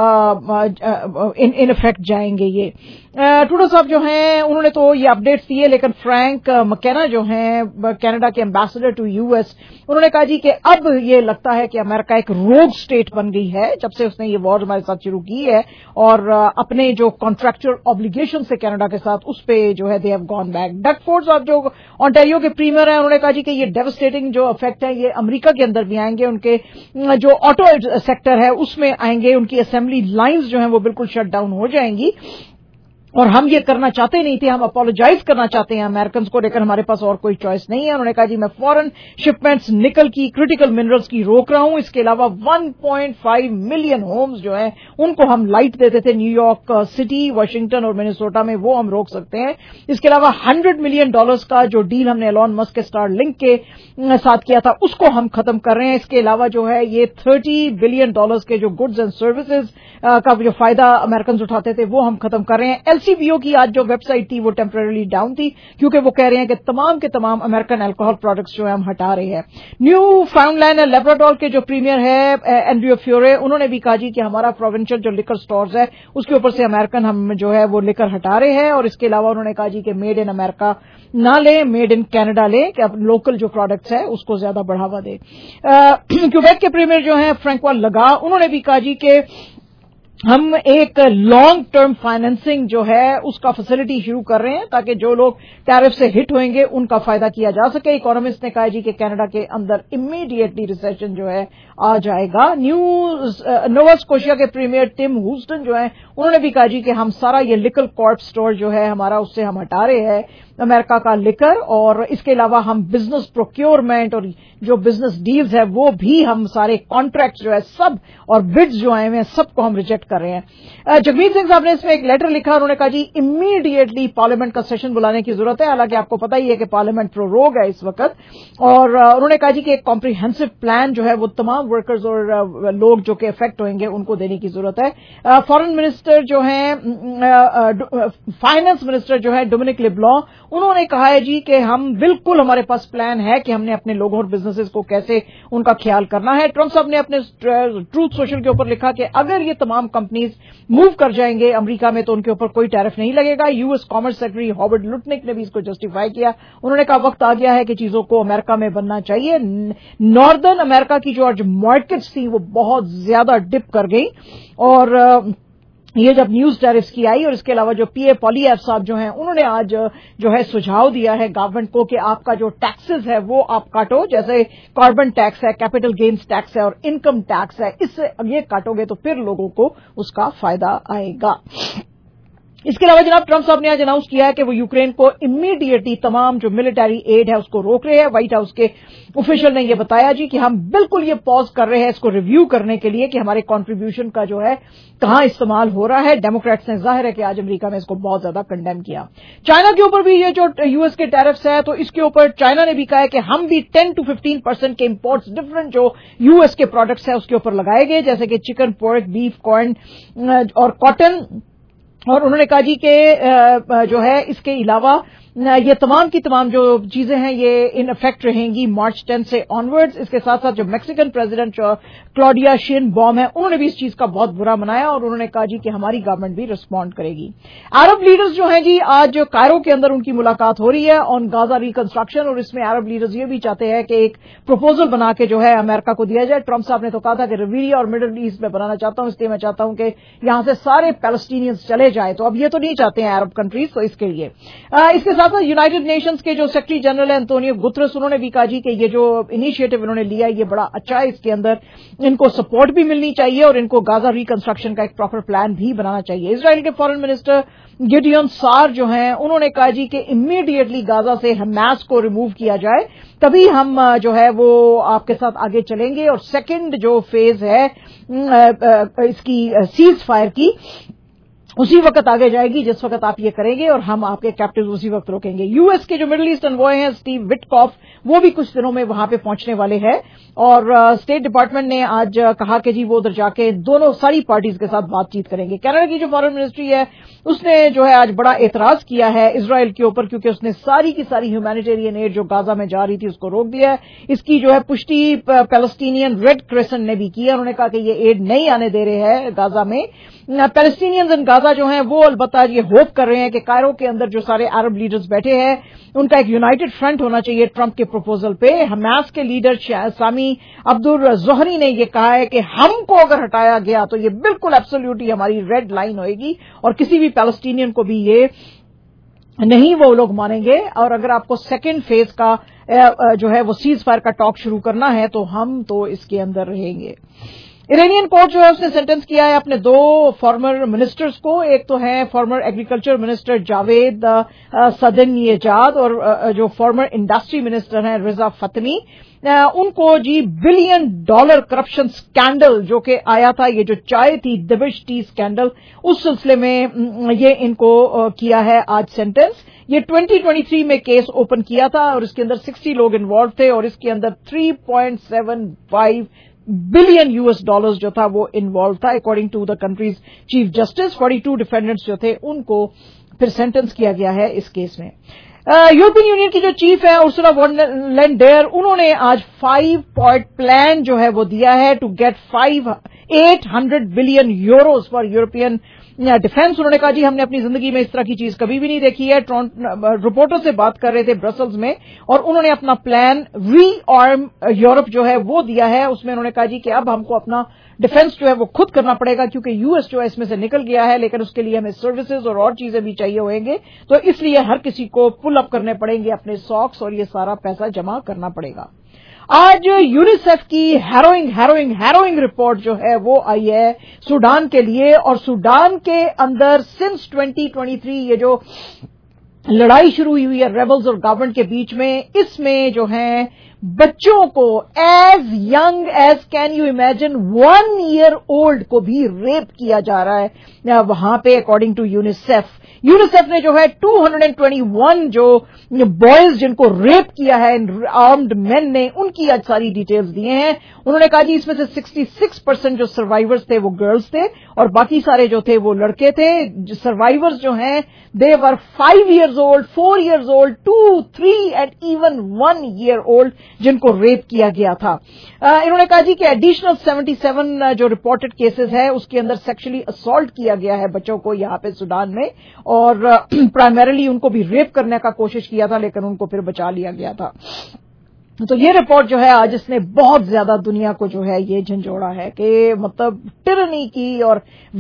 इन इन इफेक्ट जाएंगे। ये ट्रूडो साहब जो हैं उन्होंने तो ये अपडेट्स दिए, लेकिन फ्रैंक मकैना जो हैं कनाडा के एम्बेसडर टू यूएस, उन्होंने कहा जी कि अब ये लगता है कि अमेरिका एक रोग स्टेट बन गई है जब से उसने ये वॉर हमारे साथ शुरू की है और अपने जो कॉन्ट्रैक्चुअल ऑब्लिगेशन से कनाडा के साथ उस पे जो है they have gone back. Doug Ford साहब जो ऑन्टारियो के प्रीमियर हैं उन्होंने कहा जी कि ये डेवस्टेटिंग जो इफेक्ट है ये अमेरिका के अंदर भी आएंगे, उनके जो ऑटो सेक्टर है उसमें आएंगे, उनकी असेंबली लाइंस जो हैं वो बिल्कुल शट डाउन हो जाएंगी और हम ये करना चाहते नहीं थे, हम अपोलोजाइज करना चाहते हैं अमेरिकन को, लेकर हमारे पास और कोई चॉइस नहीं है। उन्होंने कहा जी मैं फॉरेन शिपमेंट्स निकल की, क्रिटिकल मिनरल्स की रोक रहा हूं, इसके अलावा one point five million homes जो हैं उनको हम लाइट देते थे न्यूयॉर्क सिटी, वाशिंगटन और मिनेसोटा में, वो हम रोक सकते हैं। इसके अलावा हंड्रेड मिलियन डॉलर्स का जो डील हमने एलॉन मस्क के स्टारलिंक के साथ किया था उसको हम खत्म कर रहे हैं। इसके अलावा जो है ये थर्टी बिलियन डॉलर्स के जो गुड्स एंड सर्विसेज का जो फायदा अमेरिकन उठाते थे वो हम खत्म कर रहे हैं। एलसीबीओ की आज जो वेबसाइट थी वो टेम्परेरी डाउन थी क्योंकि वो कह रहे हैं कि तमाम के तमाम अमेरिकन अल्कोहल प्रोडक्ट्स जो है हम हटा रहे हैं। न्यू फाउंडलैंड एंड लेब्राडोर के जो प्रीमियर है एंड्रयू फ्योरे, उन्होंने भी कहा जी कि हमारा प्रोविंशियल जो लिकर स्टोर्स है उसके ऊपर से अमेरिकन हम जो है वो लिकर हटा रहे हैं और इसके अलावा उन्होंने कहा जी कि मेड इन अमेरिका ना ले, मेड इन कैनेडा ले, कि अब लोकल जो प्रोडक्ट्स है उसको ज्यादा बढ़ावा दे। क्यूबेक के प्रीमियर जो है फ्रैंकवा लगा, उन्होंने भी कहा जी कि ہم ایک لانگ ٹرم فائنینسنگ جو ہے اس کا فیسلٹی شروع کر رہے ہیں تاکہ جو لوگ ٹیرف سے ہٹ ہوئیں گے ان کا فائدہ کیا جا سکے. اکانومسٹ نے کہا جی کہ کینیڈا کے اندر امیڈیٹلی ریسیشن جو ہے آ جائے گا. نیوز نووا اسکوشیا کے پریمیئر ٹم ہوسٹن جو ہیں انہوں نے بھی کہا جی کہ ہم سارا یہ لکر کارپ اسٹور جو ہے ہمارا اس سے ہم ہٹا رہے ہیں امریکہ کا لکر, اور اس کے علاوہ ہم بزنس پروکیورمنٹ اور جو بزنس ڈیلز ہے وہ بھی ہم سارے کانٹریکٹ جو ہے سب اور بڈز جو آئے ہوئے ہیں سب کو ہم ریجیکٹ کر رہے ہیں. جگمیت سنگھ صاحب نے اس میں ایک لیٹر لکھا, انہوں نے کہا جی امیڈیٹلی پارلیمنٹ کا سیشن بلانے کی ضرورت ہے, حالانکہ آپ کو پتہ ہی ہے کہ پارلیمنٹ پروروگ ہے اس وقت, اور انہوں نے کہا جی کہ ایک کمپریہنسو پلان جو ہے وہ تمام ورکرز اور لوگ جو کہ افیکٹ ہوئیں گے ان کو دینے کی ضرورت ہے. فارن منسٹر جو ہیں فائنانس منسٹر جو ہے ڈومینک لیبلان, انہوں نے کہا ہے جی کہ ہم بالکل ہمارے پاس پلان ہے کہ ہم نے اپنے لوگوں اور بزنسز کو کیسے ان کا خیال کرنا ہے. ٹرمپ صاحب نے اپنے ٹروتھ سوشل کے اوپر لکھا کہ اگر یہ تمام کمپنیز موو کر جائیں گے امریکہ میں تو ان کے اوپر کوئی ٹیرف نہیں لگے گا. U S commerce secretary Howard Lutnick نے بھی اس کو جسٹیفائی کیا. انہوں نے کہا وقت آ گیا ہے کہ چیزوں کو امریکہ میں بننا چاہیے. ناردرن امریکہ کی جو مارکیٹس تھیں وہ بہت زیادہ ڈپ کر گئی, اور یہ جب نیوز ٹیرفس کی آئی, اور اس کے علاوہ جو پی اے پولی ایف صاحب جو ہیں انہوں نے آج جو ہے سجھاؤ دیا ہے گورنمنٹ کو کہ آپ کا جو ٹیکسز ہے وہ آپ کاٹو, جیسے کاربن ٹیکس ہے, کیپٹل گینز ٹیکس ہے اور انکم ٹیکس ہے, اس سے یہ کاٹو گے تو پھر لوگوں کو اس کا فائدہ آئے گا. اس کے علاوہ جناب ٹرمپ صاحب نے آج اناؤنس کیا ہے کہ وہ یوکرین کو امیڈیٹلی تمام جو ملٹری ایڈ ہے اس کو روک رہے ہیں. وائٹ ہاؤس کے آفیشل نے یہ بتایا جی کہ ہم بالکل یہ پاز کر رہے ہیں اس کو ریویو کرنے کے لیے کہ ہمارے کنٹریبیوشن کا جو ہے کہاں استعمال ہو رہا ہے. ڈیموکریٹس نے ظاہر ہے کہ آج امریکہ میں اس کو بہت زیادہ کنڈیم کیا. چائنا کے اوپر بھی یہ جو یو ایس کے ٹیرفس ہے تو اس کے اوپر چائنا نے بھی کہا ہے کہ ہم بھی ٹین ٹو ففٹین پرسینٹ کے امپورٹس ڈفرنٹ جو یو ایس کے پروڈکٹس ہیں اس کے اوپر لگائے گئے, جیسے کہ چکن, پورک, بیف, کارن اور کاٹن. اور انہوں نے کہا جی کہ جو ہے اس کے علاوہ یہ تمام کی تمام جو چیزیں ہیں یہ ان افیکٹ رہیں گی مارچ ٹین سے آنورڈز. اس کے ساتھ ساتھ جو میکسیکن پریزیڈنٹ کلاڈیا شین بوم ہے انہوں نے بھی اس چیز کا بہت برا منایا, اور انہوں نے کہا جی کہ ہماری گورنمنٹ بھی رسپونڈ کرے گی. عرب لیڈرز جو ہیں جی آج کائرو کے اندر ان کی ملاقات ہو رہی ہے آن غازہ ریکنسٹرکشن, اور اس میں عرب لیڈرز یہ بھی چاہتے ہیں کہ ایک پروپوزل بنا کے جو ہے امریکہ کو دیا جائے. ٹرمپ صاحب نے تو کہا تھا کہ ریویریا اور مڈل ایسٹ میں بنانا چاہتا ہوں, اس لیے میں چاہتا ہوں کہ یہاں سے سارے پیلسٹینینز چلے جائیں, تو اب یہ تو نہیں چاہتے ہیں عرب کنٹریز, تو اس کے لیے اس کے ساتھ ساتھ یونائٹڈ نیشن کے جو سیکرٹری جنرل ہیں انتونیو گترس, انہوں نے بھی کہا جی کہ یہ جو انیشیٹو انہوں نے لیا یہ بڑا اچھا ہے, اس کے اندر ان کو سپورٹ بھی ملنی چاہیے اور ان کو غازہ ریکنسٹرکشن کا ایک پراپر پلان بھی بنانا چاہیے. اسرائیل کے فارن منسٹر گیڈیون سار جو ہیں انہوں نے کہا جی کہ امیڈیٹلی غازہ سے حماس کو ریموو کیا جائے, تبھی ہم جو ہے وہ آپ کے ساتھ آگے چلیں گے, اور سیکنڈ جو فیز ہے اس کی سیز فائر کی اسی وقت آگے جائے گی جس وقت آپ یہ کریں گے, اور ہم آپ کے کیپٹیوز اسی وقت روکیں گے. یو ایس کے جو مڈل ایسٹ انوائے ہیں اسٹیو وٹکاف وہ بھی کچھ دنوں میں وہاں پہ پہنچنے والے ہیں, اور اسٹیٹ ڈپارٹمنٹ نے آج کہا کہ جی وہ ادھر جا کے دونوں ساری پارٹیز کے ساتھ بات چیت کریں گے. کینیڈا کی جو فارن منسٹری ہے اس نے جو ہے آج بڑا اعتراض کیا ہے اسرائیل کے اوپر, کیونکہ اس نے ساری کی ساری ہیومینیٹیرین ایڈ جو غازہ میں جا رہی تھی اس کو روک دیا ہے. اس کی جو ہے پشٹی پیلسٹینین ریڈ کریسنٹ نے بھی کی ہے, انہوں نے کہا کہ یہ ایڈ نہیں آنے دے رہے ہیں غازہ میں. پیلسٹینینز ان غازہ جو ہیں وہ البتہ یہ ہوپ کر رہے ہیں کہ کائرو کے اندر جو سارے عرب لیڈرز بیٹھے ہیں ان کا ایک یونائٹڈ فرنٹ ہونا چاہیے ٹرمپ کے پروپوزل پہ. حماس کے لیڈر سامی عبدالظہری نے یہ کہا ہے کہ ہم کو اگر ہٹایا گیا تو یہ بالکل ایبسولوٹلی ہماری ریڈ لائن ہوئے گی, اور کسی بھی پیلسٹینین کو بھی یہ نہیں وہ لوگ مانیں گے, اور اگر آپ کو سیکنڈ فیز کا جو ہے وہ سیز فائر کا ٹاک شروع کرنا ہے تو ہم تو اس کے اندر رہیں گے. ایرانین کورٹ جو ہے اس نے سینٹنس کیا ہے اپنے دو فارمر منسٹرز کو, ایک تو ہے former agriculture minister Javad Sadeghnejad اور جو فارمر انڈسٹری منسٹر ہیں رضا فتنی, ان کو جی بلین ڈالر کرپشن سکینڈل جو کہ آیا تھا, یہ جو چائے تھی دبش ٹی سکینڈل, اس سلسلے میں یہ ان کو کیا ہے آج سینٹنس. یہ ٹوئنٹی ٹوئنٹی تھری میں کیس اوپن کیا تھا اور اس کے اندر سکسٹی لوگ انوالو تھے, اور اس کے اندر three point seven five billion U S dollars جو تھا وہ انوالو تھا according to the country's chief justice. Forty two defendants جو تھے ان کو پھر سینٹنس کیا گیا ہے اس کیس میں. یورپین یونین کی جو چیف ہے ارسولا وان لین ڈیر, انہوں نے آج فائیو پوائنٹ پلان جو ہے وہ دیا ہے to get five eight hundred billion euros for European defence. انہوں نے کہا جی ہم نے اپنی زندگی میں اس طرح کی چیز کبھی بھی نہیں دیکھی ہے. رپورٹر سے بات کر رہے تھے برسلز میں, اور انہوں نے اپنا پلان ری آرم یورپ جو ہے وہ دیا ہے. اس میں انہوں نے کہا جی کہ اب ہم کو اپنا डिफेंस जो है वो खुद करना पड़ेगा, क्योंकि यूएस जो है इसमें से निकल गया है, लेकिन उसके लिए हमें सर्विसेज और और चीजें भी चाहिए होंगे, तो इसलिए हर किसी को पुल अप करने पड़ेंगे अपने सॉक्स और ये सारा पैसा जमा करना पड़ेगा। आज यूनिसेफ की हैरोइंग हैरोइंग हैरोइंग रिपोर्ट जो है वो आई है सूडान के लिए, और सूडान के अंदर सिंस ट्वेंटी ट्वेंटी थ्री ये जो लड़ाई शुरू हुई है रेबल्स और गवर्नमेंट के बीच में, इसमें जो है बच्चों को age young age can you imagine one year old को भी रेप किया जा रहा है वहां पे, अकॉर्डिंग टू यूनिसेफ। यूनिसेफ ने जो है टू हंड्रेड ट्वेंटी वन जो बॉयज जिनको रेप किया है आर्म्ड मेन ने, उनकी आज सारी डिटेल्स दिए हैं। उन्होंने कहा जी इसमें से सिक्सटी सिक्स परसेंट जो सर्वाइवर्स थे वो गर्ल्स थे और बाकी सारे जो थे वो लड़के थे। सर्वाइवर्स जो हैं they were five years old, four years old, two, three and even one year old जिनको रेप किया गया था। आ, इन्होंने कहा जी कि एडिशनल सेवेंटी सेवन जो रिपोर्टेड केसेस है उसके अंदर सेक्सुअली असॉल्ट किया गया है बच्चों को यहां पे सूडान में, और प्राइमरीली उनको भी रेप करने का कोशिश किया था, लेकिन उनको फिर बचा लिया गया था। तो ये रिपोर्ट जो है आज इसने बहुत ज्यादा दुनिया को जो है ये झंझोड़ा है कि मतलब टिरनी की और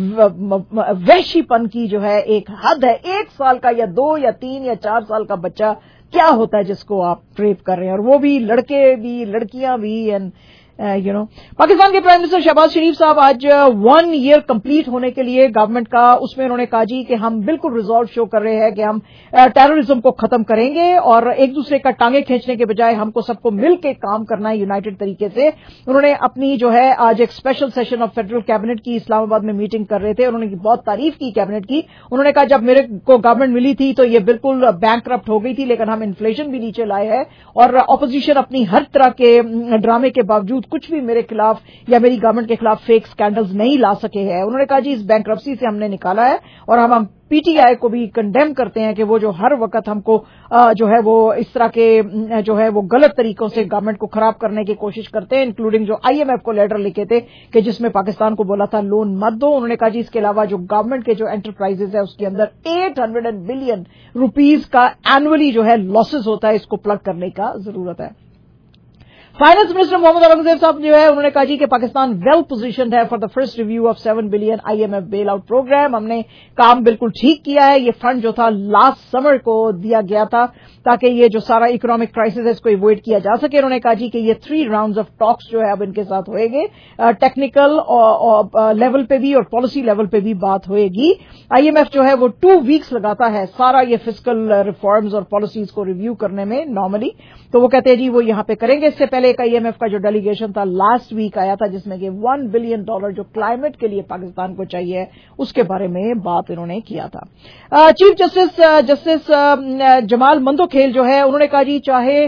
वहशीपन की जो है एक हद है। एक साल का या दो या तीन या चार साल का बच्चा क्या होता है जिसको आप रेप कर रहे हैं, और वो भी लड़के भी लड़कियां भी, एंड यू नो। पाकिस्तान के प्राइम मिनिस्टर शहबाज शरीफ साहब आज वन ईयर कंप्लीट होने के लिए गवर्नमेंट का, उसमें उन्होंने कहा जी कि हम बिल्कुल रिजॉल्व शो कर रहे हैं कि हम टेररिज्म को खत्म करेंगे और एक दूसरे का टांगे खींचने के बजाय हमको सबको मिल के काम करना है यूनाइटेड तरीके से। उन्होंने अपनी जो है आज एक special session of federal cabinet की इस्लामाबाद में मीटिंग कर रहे थे, उन्होंने बहुत तारीफ की कैबिनेट की। उन्होंने कहा जब मेरे को गवर्नमेंट मिली थी तो ये बिल्कुल बैंकरप्ट हो गई थी, लेकिन हम इन्फ्लेशन भी नीचे लाए हैं और ऑपोजिशन अपनी हर तरह के ड्रामे के बावजूद कुछ भी मेरे खिलाफ या मेरी गवर्नमेंट के खिलाफ फेक स्कैंडल्स नहीं ला सके हैं। उन्होंने कहा जी इस बैंकरप्सी से हमने निकाला है और हम हम पीटीआई को भी कंडेम करते हैं कि वो जो हर वक्त हमको जो है वो इस तरह के जो है वो गलत तरीकों से गवर्नमेंट को खराब करने की कोशिश करते हैं, इंक्लूडिंग जो आईएमएफ को लेटर लिखे थे कि जिसमें पाकिस्तान को बोला था लोन मत दो। उन्होंने कहा जी इसके अलावा जो गवर्नमेंट के जो एंटरप्राइजेज है उसके अंदर एट हंड्रेड बिलियन रुपीज का एनुअली जो है लॉसेस होता है, इसको प्लग करने का जरूरत है। फाइनेंस मिनिस्टर मोहम्मद औरंगजेब साहब जो है उन्होंने कहा जी कि पाकिस्तान वेल पोजीशन्ड है for the first review of seven billion IMF bailout program. हमने काम बिल्कुल ठीक किया है, ये फंड जो था लास्ट समर को दिया गया था ताकि ये जो सारा इकोनॉमिक क्राइसिस है इसको अवॉइड किया जा सके। उन्होंने कहा जी कि ये थ्री राउंड्स ऑफ टॉक्स जो है अब इनके साथ होएंगे, टेक्निकल लेवल पे भी और पॉलिसी लेवल पे भी बात होएगी। आईएमएफ जो है वो टू वीक्स लगाता है सारा ये फिस्कल रिफॉर्म्स और पॉलिसीज को रिव्यू करने में नॉर्मली, तो वो कहते हैं जी वो यहां पे करेंगे। इससे पहले एक आईएमएफ का जो डेलीगेशन था लास्ट वीक आया था जिसमें कि वन बिलियन डॉलर जो क्लाइमेट के लिए पाकिस्तान को चाहिए उसके बारे में बात इन्होंने किया था। Chief justice justice Jamal Mandokhail जो है उन्होंने कहा जी चाहे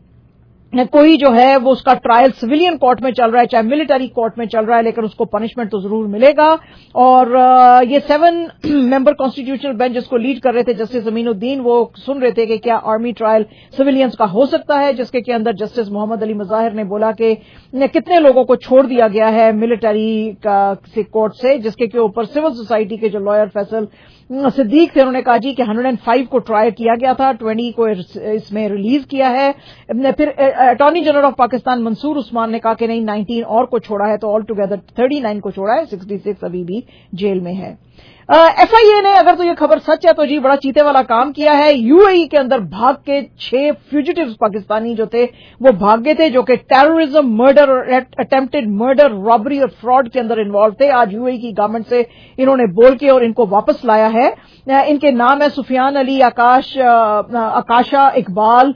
कोई जो है वो उसका ट्रायल सिविलियन कोर्ट में चल रहा है चाहे मिलिट्री कोर्ट में चल रहा है, लेकिन उसको पनिशमेंट तो जरूर मिलेगा। और ये सेवन मेंबर कॉन्स्टिट्यूशनल बेंच जिसको लीड कर रहे थे जस्टिस अमीनुद्दीन, वो सुन रहे थे कि क्या आर्मी ट्रायल सिविलियंस का हो सकता है, जिसके के अंदर जस्टिस मोहम्मद अली मज़ाहिर ने बोला कि कितने लोगों को छोड़ दिया गया है मिलिट्री का से कोर्ट से, जिसके के ऊपर सिविल सोसाइटी के जो लॉयर फैसल सिद्दीक थे उन्होंने कहा जी कि वन ओ फाइव को ट्रायल किया गया था, ट्वेंटी को इसमें रिलीज किया है। फिर attorney general of Pakistan Mansoor Usman ने कहा कि नहीं नाइनटीन और को छोड़ा है, तो ऑल टुगेदर थर्टी नाइन को छोड़ा है, सिक्सटी सिक्स अभी भी जेल में है। एफआईए ने अगर तो ये खबर सच है तो जी बड़ा चीते वाला काम किया है। यूएई के अंदर भाग के छह फ्यूजिटिव्स पाकिस्तानी जो थे वो भाग गए थे, जो कि टेररिज्म, मर्डर और अटेम्प्टेड मर्डर, रॉबरी और फ्रॉड के अंदर इन्वॉल्व थे। आज यूएई की गवर्नमेंट से इन्होंने बोल के और इनको वापस लाया है। इनके नाम है सुफियान अली, आकाश आकाशा इकबाल,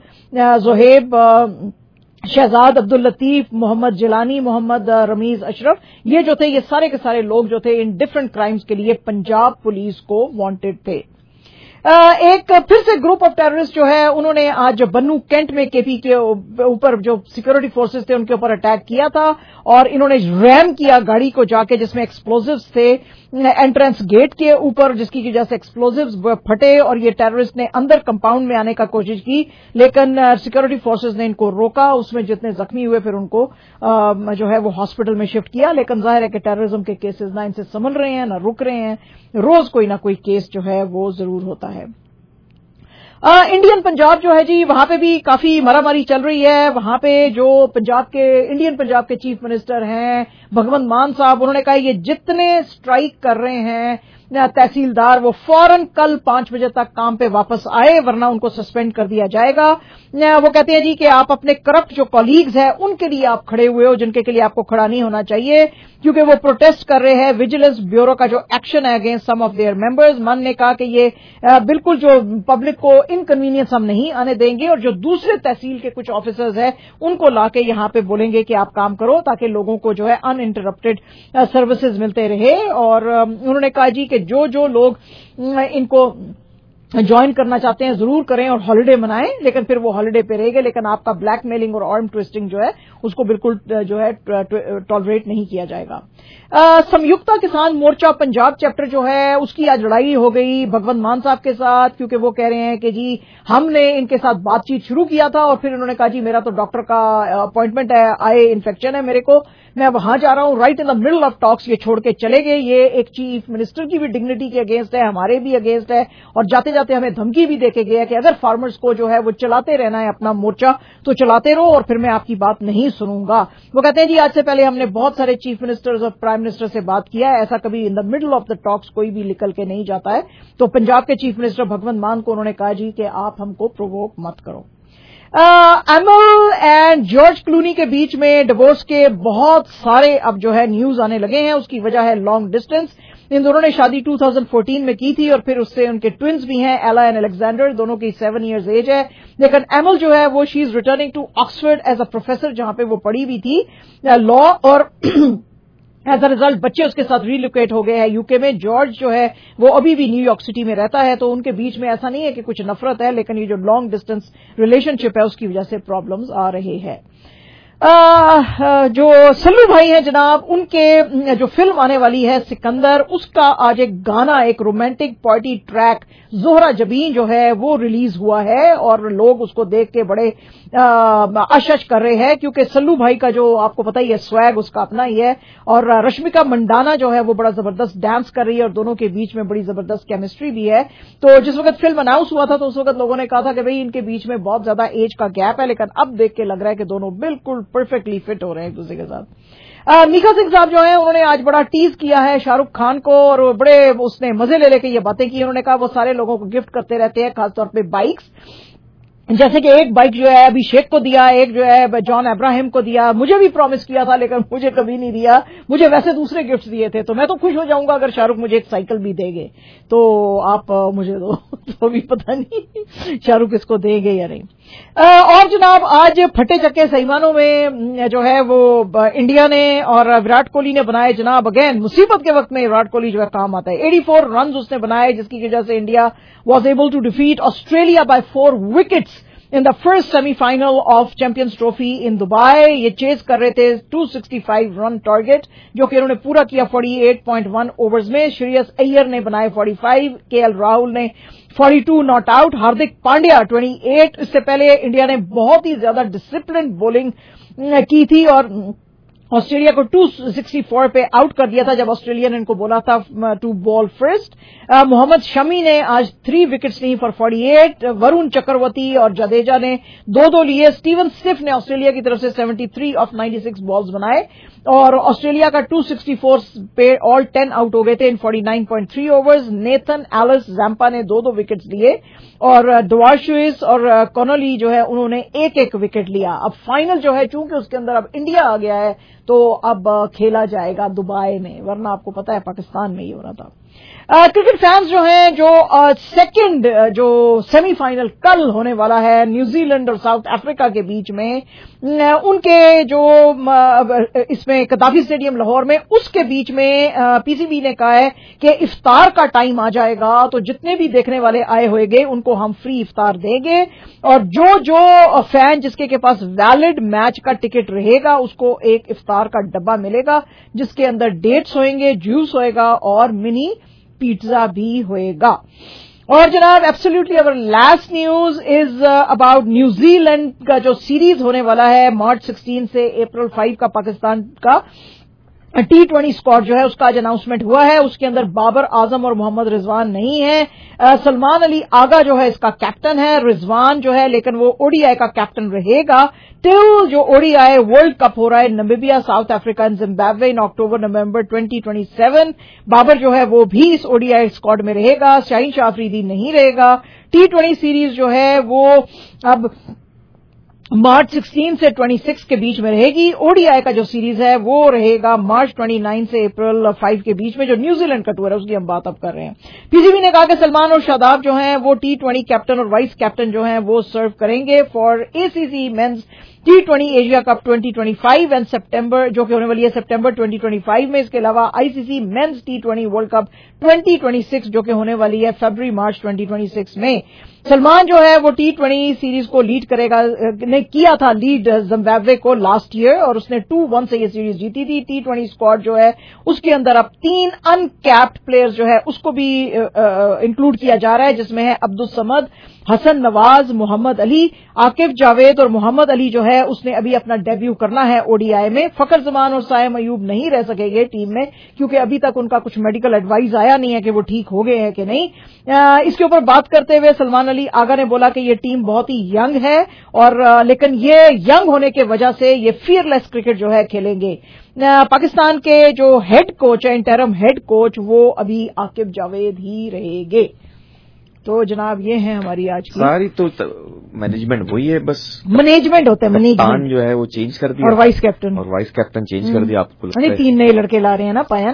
जोहेब, शहजाद अब्दुल लतीफ, मोहम्मद जिलानी, मोहम्मद रमीज अशरफ। ये जो थे ये सारे के सारे लोग जो थे इन डिफरेंट क्राइम्स के लिए पंजाब पुलिस को वांटेड थे। एक फिर से ग्रुप ऑफ टेररिस्ट जो है उन्होंने आज बन्नू कैंट में केपी के ऊपर जो सिक्योरिटी फोर्सेस थे उनके ऊपर अटैक किया था और इन्होंने रैम किया गाड़ी को जाके जिसमें एक्सप्लोजिव्स थे एंट्रेंस गेट के ऊपर, जिसकी वजह से एक्सप्लोजिव्स फटे और ये टेररिस्ट ने अंदर कंपाउंड में आने का कोशिश की, लेकिन सिक्योरिटी फोर्सेस ने इनको रोका। उसमें जितने जख्मी हुए फिर उनको आ, जो है वो हॉस्पिटल में शिफ्ट किया। लेकिन जाहिर है कि टेररिज्म के केसेस ना इनसे संभल रहे हैं ना रुक रहे हैं, रोज कोई ना कोई केस जो है वो जरूर होता है। आ, इंडियन पंजाब जो है जी वहां पे भी काफी मारामारी चल रही है। वहां पे जो पंजाब के इंडियन पंजाब के चीफ मिनिस्टर हैं भगवंत मान साहब, उन्होंने कहा ये जितने स्ट्राइक कर रहे हैं तहसीलदार वो फौरन कल पांच बजे तक काम पे वापस आए, वरना उनको सस्पेंड कर दिया जाएगा। वो कहते हैं जी कि आप अपने करप्ट जो कॉलीग्स हैं उनके लिए आप खड़े हुए हो, जिनके के लिए आपको खड़ा नहीं होना चाहिए, क्योंकि वो प्रोटेस्ट कर रहे हैं विजिलेंस ब्यूरो का जो एक्शन है against some of their members. मन ने कहा कि ये बिल्कुल जो पब्लिक को इनकन्वीनियंस हम नहीं आने देंगे, और जो दूसरे तहसील के कुछ ऑफिसर्स हैं उनको लाके यहां पे बोलेंगे कि आप काम करो, ताकि लोगों को जो है अनइंटरप्टेड सर्विसेज मिलते रहे। और उन्होंने कहा जी कि जो जो लोग इनको ज्वाइन करना चाहते हैं जरूर करें और हॉलिडे मनाएं, लेकिन फिर वो हॉलिडे पे रहेंगे, लेकिन आपका ब्लैक मेलिंग और आर्म ट्विस्टिंग जो है उसको बिल्कुल जो है टॉलरेट नहीं किया जाएगा। संयुक्ता किसान मोर्चा पंजाब चैप्टर जो है उसकी आज लड़ाई हो गई भगवंत मान साहब के साथ, क्योंकि वो कह रहे हैं कि जी हमने इनके साथ बातचीत शुरू किया था और फिर उन्होंने कहा जी मेरा तो डॉक्टर का अपॉइंटमेंट है, आई इन्फेक्शन है मेरे को, मैं वहां जा रहा हूं, right in the middle of talks ये छोड़ के चले गए। ये एक चीफ मिनिस्टर की भी डिग्निटी के अगेंस्ट है, हमारे भी अगेंस्ट है, और जाते जाते हमें धमकी भी देके गया कि अगर फार्मर्स को जो है वो चलाते रहना है अपना मोर्चा तो चलाते रहो और फिर मैं आपकी बात नहीं सुनूंगा। वो कहते हैं जी आज से पहले हमने बहुत सारे चीफ मिनिस्टर्स और प्राइम मिनिस्टर से बात किया है, ऐसा कभी in the middle of the talks कोई भी निकल के नहीं जाता है। तो पंजाब के चीफ मिनिस्टर भगवंत मान को उन्होंने कहा जी कि आप हमको प्रोवोक मत करो। एमल एंड जॉर्ज क्लूनी के बीच में डिवोर्स के बहुत सारे अब जो है न्यूज आने लगे हैं। उसकी वजह है लॉन्ग डिस्टेंस। इन दोनों ने शादी दो हज़ार चौदह में की थी और फिर उससे उनके ट्विंस भी हैं, एला एंड अलेक्जेंडर, दोनों की सेवन इयर्स एज है। लेकिन एमल जो है वो she is returning to Oxford as a professor, जहां पे वो पढ़ी हुई थी लॉ, और एज अ रिजल्ट बच्चे उसके साथ रिलोकेट हो गए हैं यूके में। जॉर्ज जो है वो अभी भी न्यूयॉर्क सिटी में रहता है, तो उनके बीच में ऐसा नहीं है कि कुछ नफरत है, लेकिन ये जो लॉन्ग डिस्टेंस रिलेशनशिप है उसकी वजह से प्रॉब्लम्स आ रही है। आ, जो सल्लू भाई हैं जनाब, उनके जो फिल्म आने वाली है सिकंदर, उसका आज एक गाना, एक romantic party track Zohra Jabeen जो है वो रिलीज हुआ है और लोग उसको देख के बड़े आशश कर रहे हैं, क्योंकि सल्लू भाई का जो आपको पता ही है स्वैग उसका अपना ही है, और रश्मिका मंडाना जो है वो बड़ा जबरदस्त डांस कर रही है और दोनों के बीच में बड़ी जबरदस्त केमिस्ट्री भी है। तो जिस वक्त फिल्म अनाउंस हुआ था तो उस वक्त लोगों ने कहा था कि भाई इनके बीच में बहुत ज्यादा एज का गैप है, लेकिन अब देख के लग रहा है कि दोनों बिल्कुल परफेक्टली फिट हो रहे हैं एक दूसरे के साथ। मीका सिंह साहब जो है उन्होंने आज बड़ा टीज किया है शाहरुख खान को, और बड़े उसने मजे ले लेके ये बातें की। उन्होंने कहा वो सारे लोगों को गिफ्ट करते रहते हैं, खासतौर पे बाइक्स, जैसे कि एक बाइक जो है अभिषेक को दिया, एक जो है जॉन अब्राहम को दिया, मुझे भी प्रॉमिस किया था लेकिन मुझे कभी नहीं दिया, मुझे वैसे दूसरे गिफ्ट्स दिए थे। तो मैं तो खुश हो जाऊंगा अगर शाहरुख मुझे एक साइकिल भी देंगे, तो आप मुझे दो, तो भी पता नहीं शाहरुख इसको देंगे या नहीं। और जनाब आज फटे चक्के सईमानों में जो है वो इंडिया ने और विराट कोहली ने बनाए जनाब, अगेन मुसीबत के वक्त में विराट कोहली जो है काम आता है। चौरासी रन उसने बनाए, जिसकी वजह से India was able to defeat Australia by four wickets in the first semi-final of Champions Trophy in Dubai। ये चेज कर रहे थे दो सौ पैंसठ रन टारगेट, जो कि उन्होंने पूरा किया अड़तालीस पॉइंट एक ओवर्स में। श्रेयस अय्यर ने बनाए पैंतालीस, केएल राहुल ने बयालीस नॉट आउट, हार्दिक पांड्या अट्ठाईस। इससे पहले इंडिया ने बहुत ही ज्यादा डिसिप्लिन बॉलिंग की थी और ऑस्ट्रेलिया को दो सौ चौंसठ पे आउट कर दिया था जब ऑस्ट्रेलिया ने इनको बोला था to bowl first. Mohammed Shami ने आज थ्री विकेट्स ली फॉर अड़तालीस, वरुण चक्रवर्ती और जडेजा ने दो दो लिए। स्टीवन स्टिफ ने ऑस्ट्रेलिया की तरफ से तिहत्तर ऑफ छियानवे बॉल्स बनाए और ऑस्ट्रेलिया का दो सौ चौंसठ पे ऑल टेन आउट हो गए थे इन उनचास पॉइंट तीन ओवर्स। नेथन एलिस जैम्पा ने दो दो विकेट्स लिए और डवार्शुइस और कॉनोली जो है उन्होंने एक एक विकेट लिया। अब फाइनल जो है चूंकि उसके अंदर अब इंडिया आ गया है तो अब खेला जाएगा दुबई में, वरना आपको पता है पाकिस्तान में ही हो रहा था। क्रिकेट फैंस जो हैं, जो सेकंड uh, जो सेमीफाइनल कल होने वाला है न्यूजीलैंड और साउथ अफ्रीका के बीच में, uh, उनके जो uh, इसमें कदाफी स्टेडियम लाहौर में, उसके बीच में uh, पीसीबी ने कहा है कि इफ्तार का टाइम आ जाएगा तो जितने भी देखने वाले आए होंगे उनको हम फ्री इफ्तार देंगे, और जो जो फैन जिसके के पास वैलिड मैच का टिकट रहेगा उसको एक इफ्तार का डब्बा मिलेगा जिसके अंदर डेट्स होंगे, जूस होएगा और मिनी पिज्जा भी होएगा। और जनाब absolutely our last news is about New Zealand का जो सीरीज होने वाला है मार्च सोलह से अप्रैल पांच का पाकिस्तान का, टी ट्वेंटी स्क्वाड जो है उसका आज अनाउंसमेंट हुआ है। उसके अंदर बाबर आजम और मोहम्मद रिजवान नहीं है। सलमान अली आगा जो है इसका कैप्टन है, रिजवान जो है लेकिन वो ओडीआई का कैप्टन रहेगा टिल जो ओडीआई वर्ल्ड कप हो रहा है Namibia, South Africa and Zimbabwe in October November twenty twenty seven. Babar जो है वो भी इस ओडीआई स्क्वाड में रहेगा, शाहीन शाह अफरीदी नहीं रहेगा। टी ट्वेंटी सीरीज जो है वो अब मार्च सोलह से छब्बीस के बीच में रहेगी। ओडीआई का जो सीरीज है वो रहेगा मार्च उनतीस से अप्रैल पाँच के बीच में, जो न्यूजीलैंड का टूर है उसकी हम बात अब कर रहे हैं। पीसीबी ने कहा कि सलमान और शादाब जो हैं वो टी ट्वेंटी कैप्टन और वाइस कैप्टन जो हैं वो सर्व करेंगे for ACC men's T twenty Asia Cup twenty twenty five and September जो कि होने वाली है सितंबर ट्वेंटी ट्वेंटी फाइव में। इसके अलावा ICC men's T twenty World Cup twenty twenty six जो कि होने वाली है फरवरी मार्च ट्वेंटी ट्वेंटी सिक्स में। सलमान जो है वो टी ट्वेंटी सीरीज को लीड करेगा, ने किया था लीड जिम्बाब्वे को लास्ट ईयर और उसने टू वन से ये सीरीज जीती थी। टी ट्वेंटी स्क्वाड जो है उसके अंदर अब तीन अनकैप्ड प्लेयर्स जो है उसको भी इंक्लूड किया जा रहा है, जिसमें है अब्दुल समद, हसन नवाज, मोहम्मद अली, आकिफ जावेद और मोहम्मद अली जो है उसने अभी अपना डेब्यू करना है ओडीआई में। फकर जमान और सायम अयूब नहीं रह सकेंगे टीम में क्योंकि अभी तक उनका कुछ मेडिकल एडवाइस आया नहीं है कि वो ठीक हो गए हैं कि नहीं। आ, इसके ऊपर बात करते हुए सलमान अली आगा ने बोला कि ये टीम बहुत ही यंग है और आ, लेकिन ये यंग होने की वजह से ये फियरलेस क्रिकेट जो है खेलेंगे। आ, पाकिस्तान के जो हेड कोच है, इंटरम हेड कोच, वो अभी आकिफ जावेद ही रहेंगे। तो जनाब ये है हमारी आज की सारी तो मैनेजमेंट वही है, बस मैनेजमेंट होता है, मैनेजमेंट जो है वो चेंज कर दिया और वाइस कैप्टन और वाइस कैप्टन चेंज कर दिया। आपको लगता है तीन नए लड़के ला रहे हैं ना पायन?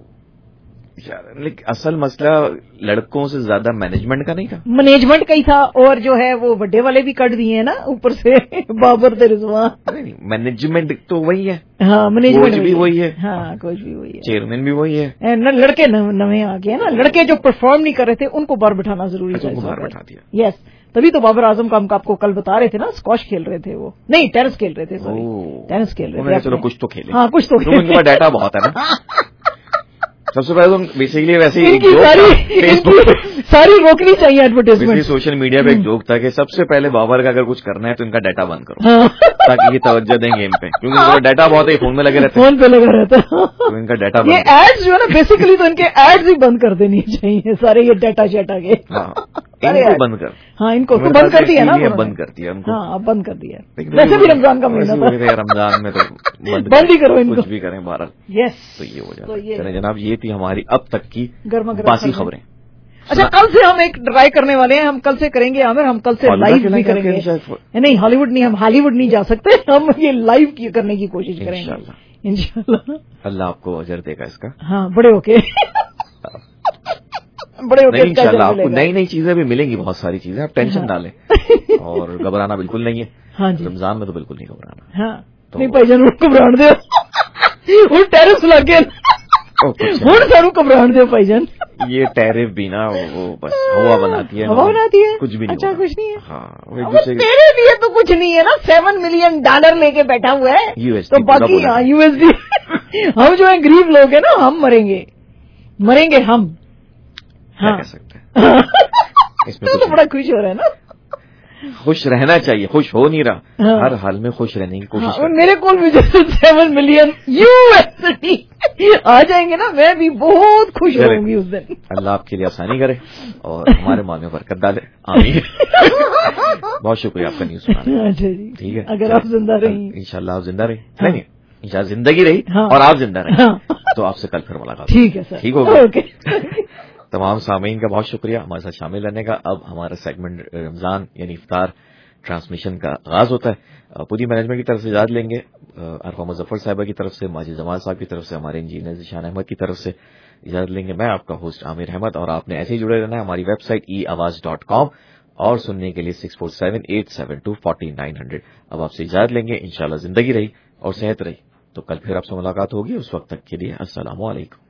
लेकिन असल मसला लड़कों से ज्यादा मैनेजमेंट का नहीं था, मैनेजमेंट का ही था और जो है वो बड़े वाले भी कट दिए हैं ना ऊपर से बाबर ते रिजवान। नहीं मैनेजमेंट तो वही है, हाँ मैनेजमेंट भी वही है, हाँ कोच भी वही है, चेयरमैन भी वही है, न, लड़के नए आ गए ना, लड़के जो परफॉर्म नहीं कर रहे थे उनको बाहर बिठाना जरूरी था, बाहर बिठा दिया। यस, तभी तो बाबर आजम का हम आपको कल बता रहे थे ना, स्क्वॉश खेल रहे थे वो, नहीं टेनिस खेल रहे थे, सॉरी टेनिस खेल रहे थे। चलो कुछ तो खेले, हाँ कुछ तो खेले, उनके पास डाटा बहुत है ना। सबसे पहले तो बेसिकली वैसे ही सारी सारी रोकनी चाहिए एडवर्टाइजमेंट। सोशल मीडिया पे एक जोक था कि सबसे पहले बाबर का अगर कुछ करना है तो इनका डाटा बंद करो ताकि ये तवज्जो दें गेम पे, क्योंकि इनका डाटा बहुत है, फोन में लगे रहते हैं, फोन पे लगा रहता है, तो इनका डाटा ये एड्स जो है ना बेसिकली तो इनके एड्स ही बंद कर देनी चाहिए सारे, ये डाटा शेटा के इनको बंद कर, हाँ इनको तो बंद कर दिया ना, बंद कर दिया उनको, हाँ बंद कर दिया। वैसे भी रमजान का महीना था, रमजान में तो बंद ही करो इनको, कुछ भी करें भारत। यस, तो ये हो जाता है। चले जनाब, ये थी हमारी अब तक की बासी खबरें। अच्छा, कल से हम एक ट्राई करने वाले हैं, हम कल से करेंगे आमिर, हम कल से लाइव भी करेंगे, नहीं हॉलीवुड नहीं, हम हॉलीवुड नहीं जा सकते, हम ये लाइव करने की कोशिश करेंगे इंशाल्लाह। अल्लाह आपको अजर देगा इसका, हाँ बड़े होके बड़े होके इंशाल्लाह आपको नई नई चीजें भी मिलेंगी, बहुत सारी चीजें, आप टेंशन ना लें और घबराना बिल्कुल नहीं है। हाँ जी, रमजान में तो बिल्कुल नहीं घबराना। हाँ तो नहीं भाईजान घबराण दे, वो टेरिस लगे हूं सारू घबराण दे भाईजान, ये टैरिफ भी ना वो बस हवा बनाती है, हवा बनाती है, कुछ भी नहीं। अच्छा कुछ नहीं है, हाँ तेरे लिए तो कुछ नहीं है ना, सेवन मिलियन डॉलर लेके बैठा हुआ है, तो बाकी हाँ यूएसडी हम जो है गरीब लोग हैं ना, हम मरेंगे मरेंगे हम, हाँ कह सकते हैं इसमें तो बड़ा खुश हो रहा है ना, खुश रहना चाहिए, खुश हो नहीं रहा, हाँ। हर हाल में खुश रहने की कोशिश हाँ, मेरे को भी जैसे सेवन मिलियन यूएसडी आ जाएंगे ना, मैं भी बहुत खुश होंगी उस दिन। अल्लाह आपके लिए आसानी करे और हमारे माल में बरकत डाले, आमीन। बहुत शुक्रिया आपका न्यूज सुनाने। अच्छा जी, ठीक है, अगर आप जिंदा रही, इंशाल्लाह आप जिंदा रही, नहीं इंशाल्लाह जिंदगी रही और आप जिंदा रहे तो आपसे कल फिर मुलाकात। ठीक है सर, ठीक होगा। तमाम सामीन का बहुत शुक्रिया हमारे साथ शामिल रहने का। अब हमारा सेगमेंट रमजान यानी इफ्तार ट्रांसमिशन का आगाज होता है। पूरी मैनेजमेंट की तरफ से इजाजत लेंगे, अरफा मुजफ्फर साहिबा की तरफ से, माजिद जमाल साहब की तरफ से, हमारे इंजीनियर ज़ीशान अहमद की तरफ से इजाजत लेंगे। मैं आपका होस्ट आमिर अहमद, और आपने ऐसे ही जुड़े रहना है हमारी वेबसाइट ई आवाज डॉट कॉम और सुनने के लिए six four seven eight seven two forty nine hundred. अब आपसे इजाजत लेंगे, इंशाल्लाह जिंदगी रही और सेहत रही तो कल फिर आपसे मुलाकात होगी। उस वक्त तक के लिए अस्सलामु अलैकुम।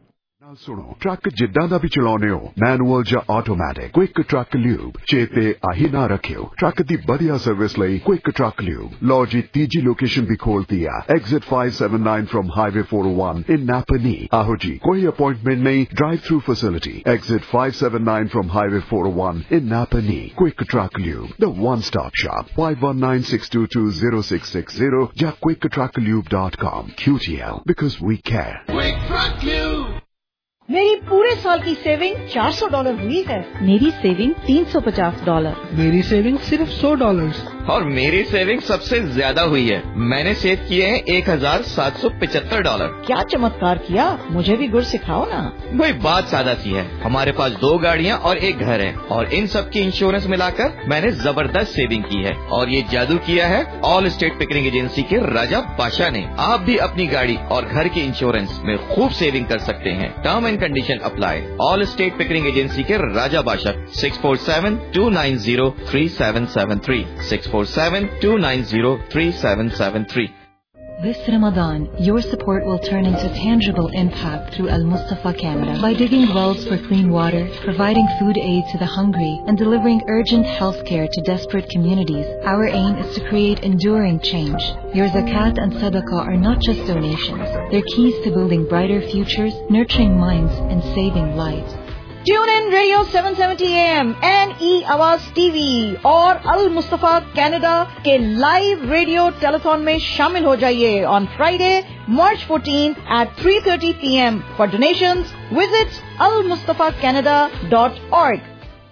ਸੁਣੋ ਟਰੱਕ ਜਿੱਦਾਂ ਦਾ ਵੀ ਚਲਾਉਨੇ ਹੋ ਮੈਨੂਅਲ ਜਾਂ ਆਟੋਮੈਟਿਕ ਕੁਇਕ ਟਰੱਕ ਲਿਊਬ ਚੇਤੇ ਆਹੀ ਨਾ ਰੱਖਿਓ ਟਰੱਕ ਦੀ ਵਧੀਆ ਸਰਵਿਸ ਲਈ ਕੁਇਕ ਟਰੱਕ ਲਿਊਬ ਲੋ ਜੀ ਤੀਜੀ ਲੋਕੇਸ਼ਨ ਵੀ ਖੋਲਤੀ ਆ exit five seventy-nine from highway four oh one in Napani ਆਹੋ ਜੀ ਕੋਈ ਅਪਾਇੰਟਮੈਂਟ ਨਹੀਂ drive through facility exit five seventy-nine from highway four oh one in Napani quick truck lube the one stop shop five one nine six two two zero six six zero ਜਾਂ quick truck lube dot com Q T L because we care Quick Truck Lube मेरी पूरे साल की saving चार सौ dollar हुई है मेरी सेविंग तीन सौ पचास डॉलर मेरी सेविंग सिर्फ सौ डॉलर और मेरी सेविंग सबसे ज्यादा हुई है मैंने सेव किए हैं एक हजार सात सौ पिछहत्तर डॉलर क्या चमत्कार किया मुझे भी गुर सिखाओ ना भाई बात सादा सी है हमारे पास दो गाड़ियाँ और एक घर है और इन सब की इंश्योरेंस मिलाकर मैंने जबरदस्त सेविंग की है और ये जादू किया है ऑल स्टेट पिकरिंग एजेंसी के राजा बादशाह ने आप भी अपनी गाड़ी और घर के इंश्योरेंस में खूब सेविंग कर सकते हैं term and condition apply all state Pickering agency के Raja Badshah six four seven two nine zero three seven seven three six four seven two nine zero three seven seven three. This Ramadan, your support will turn into tangible impact through Al Mustafa Canada by digging wells for clean water, providing food aid to the hungry, and delivering urgent health care to desperate communities. Our aim is to create enduring change. Your zakat and sadaqah are not just donations. They're keys to building brighter futures, nurturing minds, and saving lives. Tune in radio seven seventy A M and E Awaz TV और Al Mustafa Canada के live radio telethon में शामिल हो जाइए on Friday March fourteenth at three thirty p m For donations, visit al mustafa canada dot org.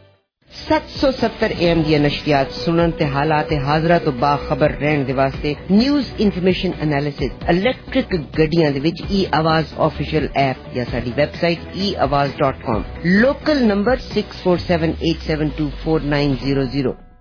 seven seventy A M ਦੀਆਂ ਨਸ਼ਰੀਆਤ ਸੁਣਨ ਤੇ ਹਾਲਾਤ ਹਾਜ਼ਰਾ ਤੋਂ ਬਾਖਬਰ ਰਹਿਣ ਦੇ ਵਾਸਤੇ ਨਿਊਜ਼ ਇਨਫੋਰਮੇਸ਼ਨ ਐਨਾਲਿਸਿਸ ਇਲੈਕਟ੍ਰਿਕ ਗੱਡੀਆਂ ਦੇ ਵਿੱਚ ਈ ਆਵਾਜ਼ ਆਫੀਸ਼ੀਅਲ ਐਪ ਜਾਂ ਸਾਡੀ website e awaz dot com local ਨੰਬਰ six four seven eight seven two four nine zero zero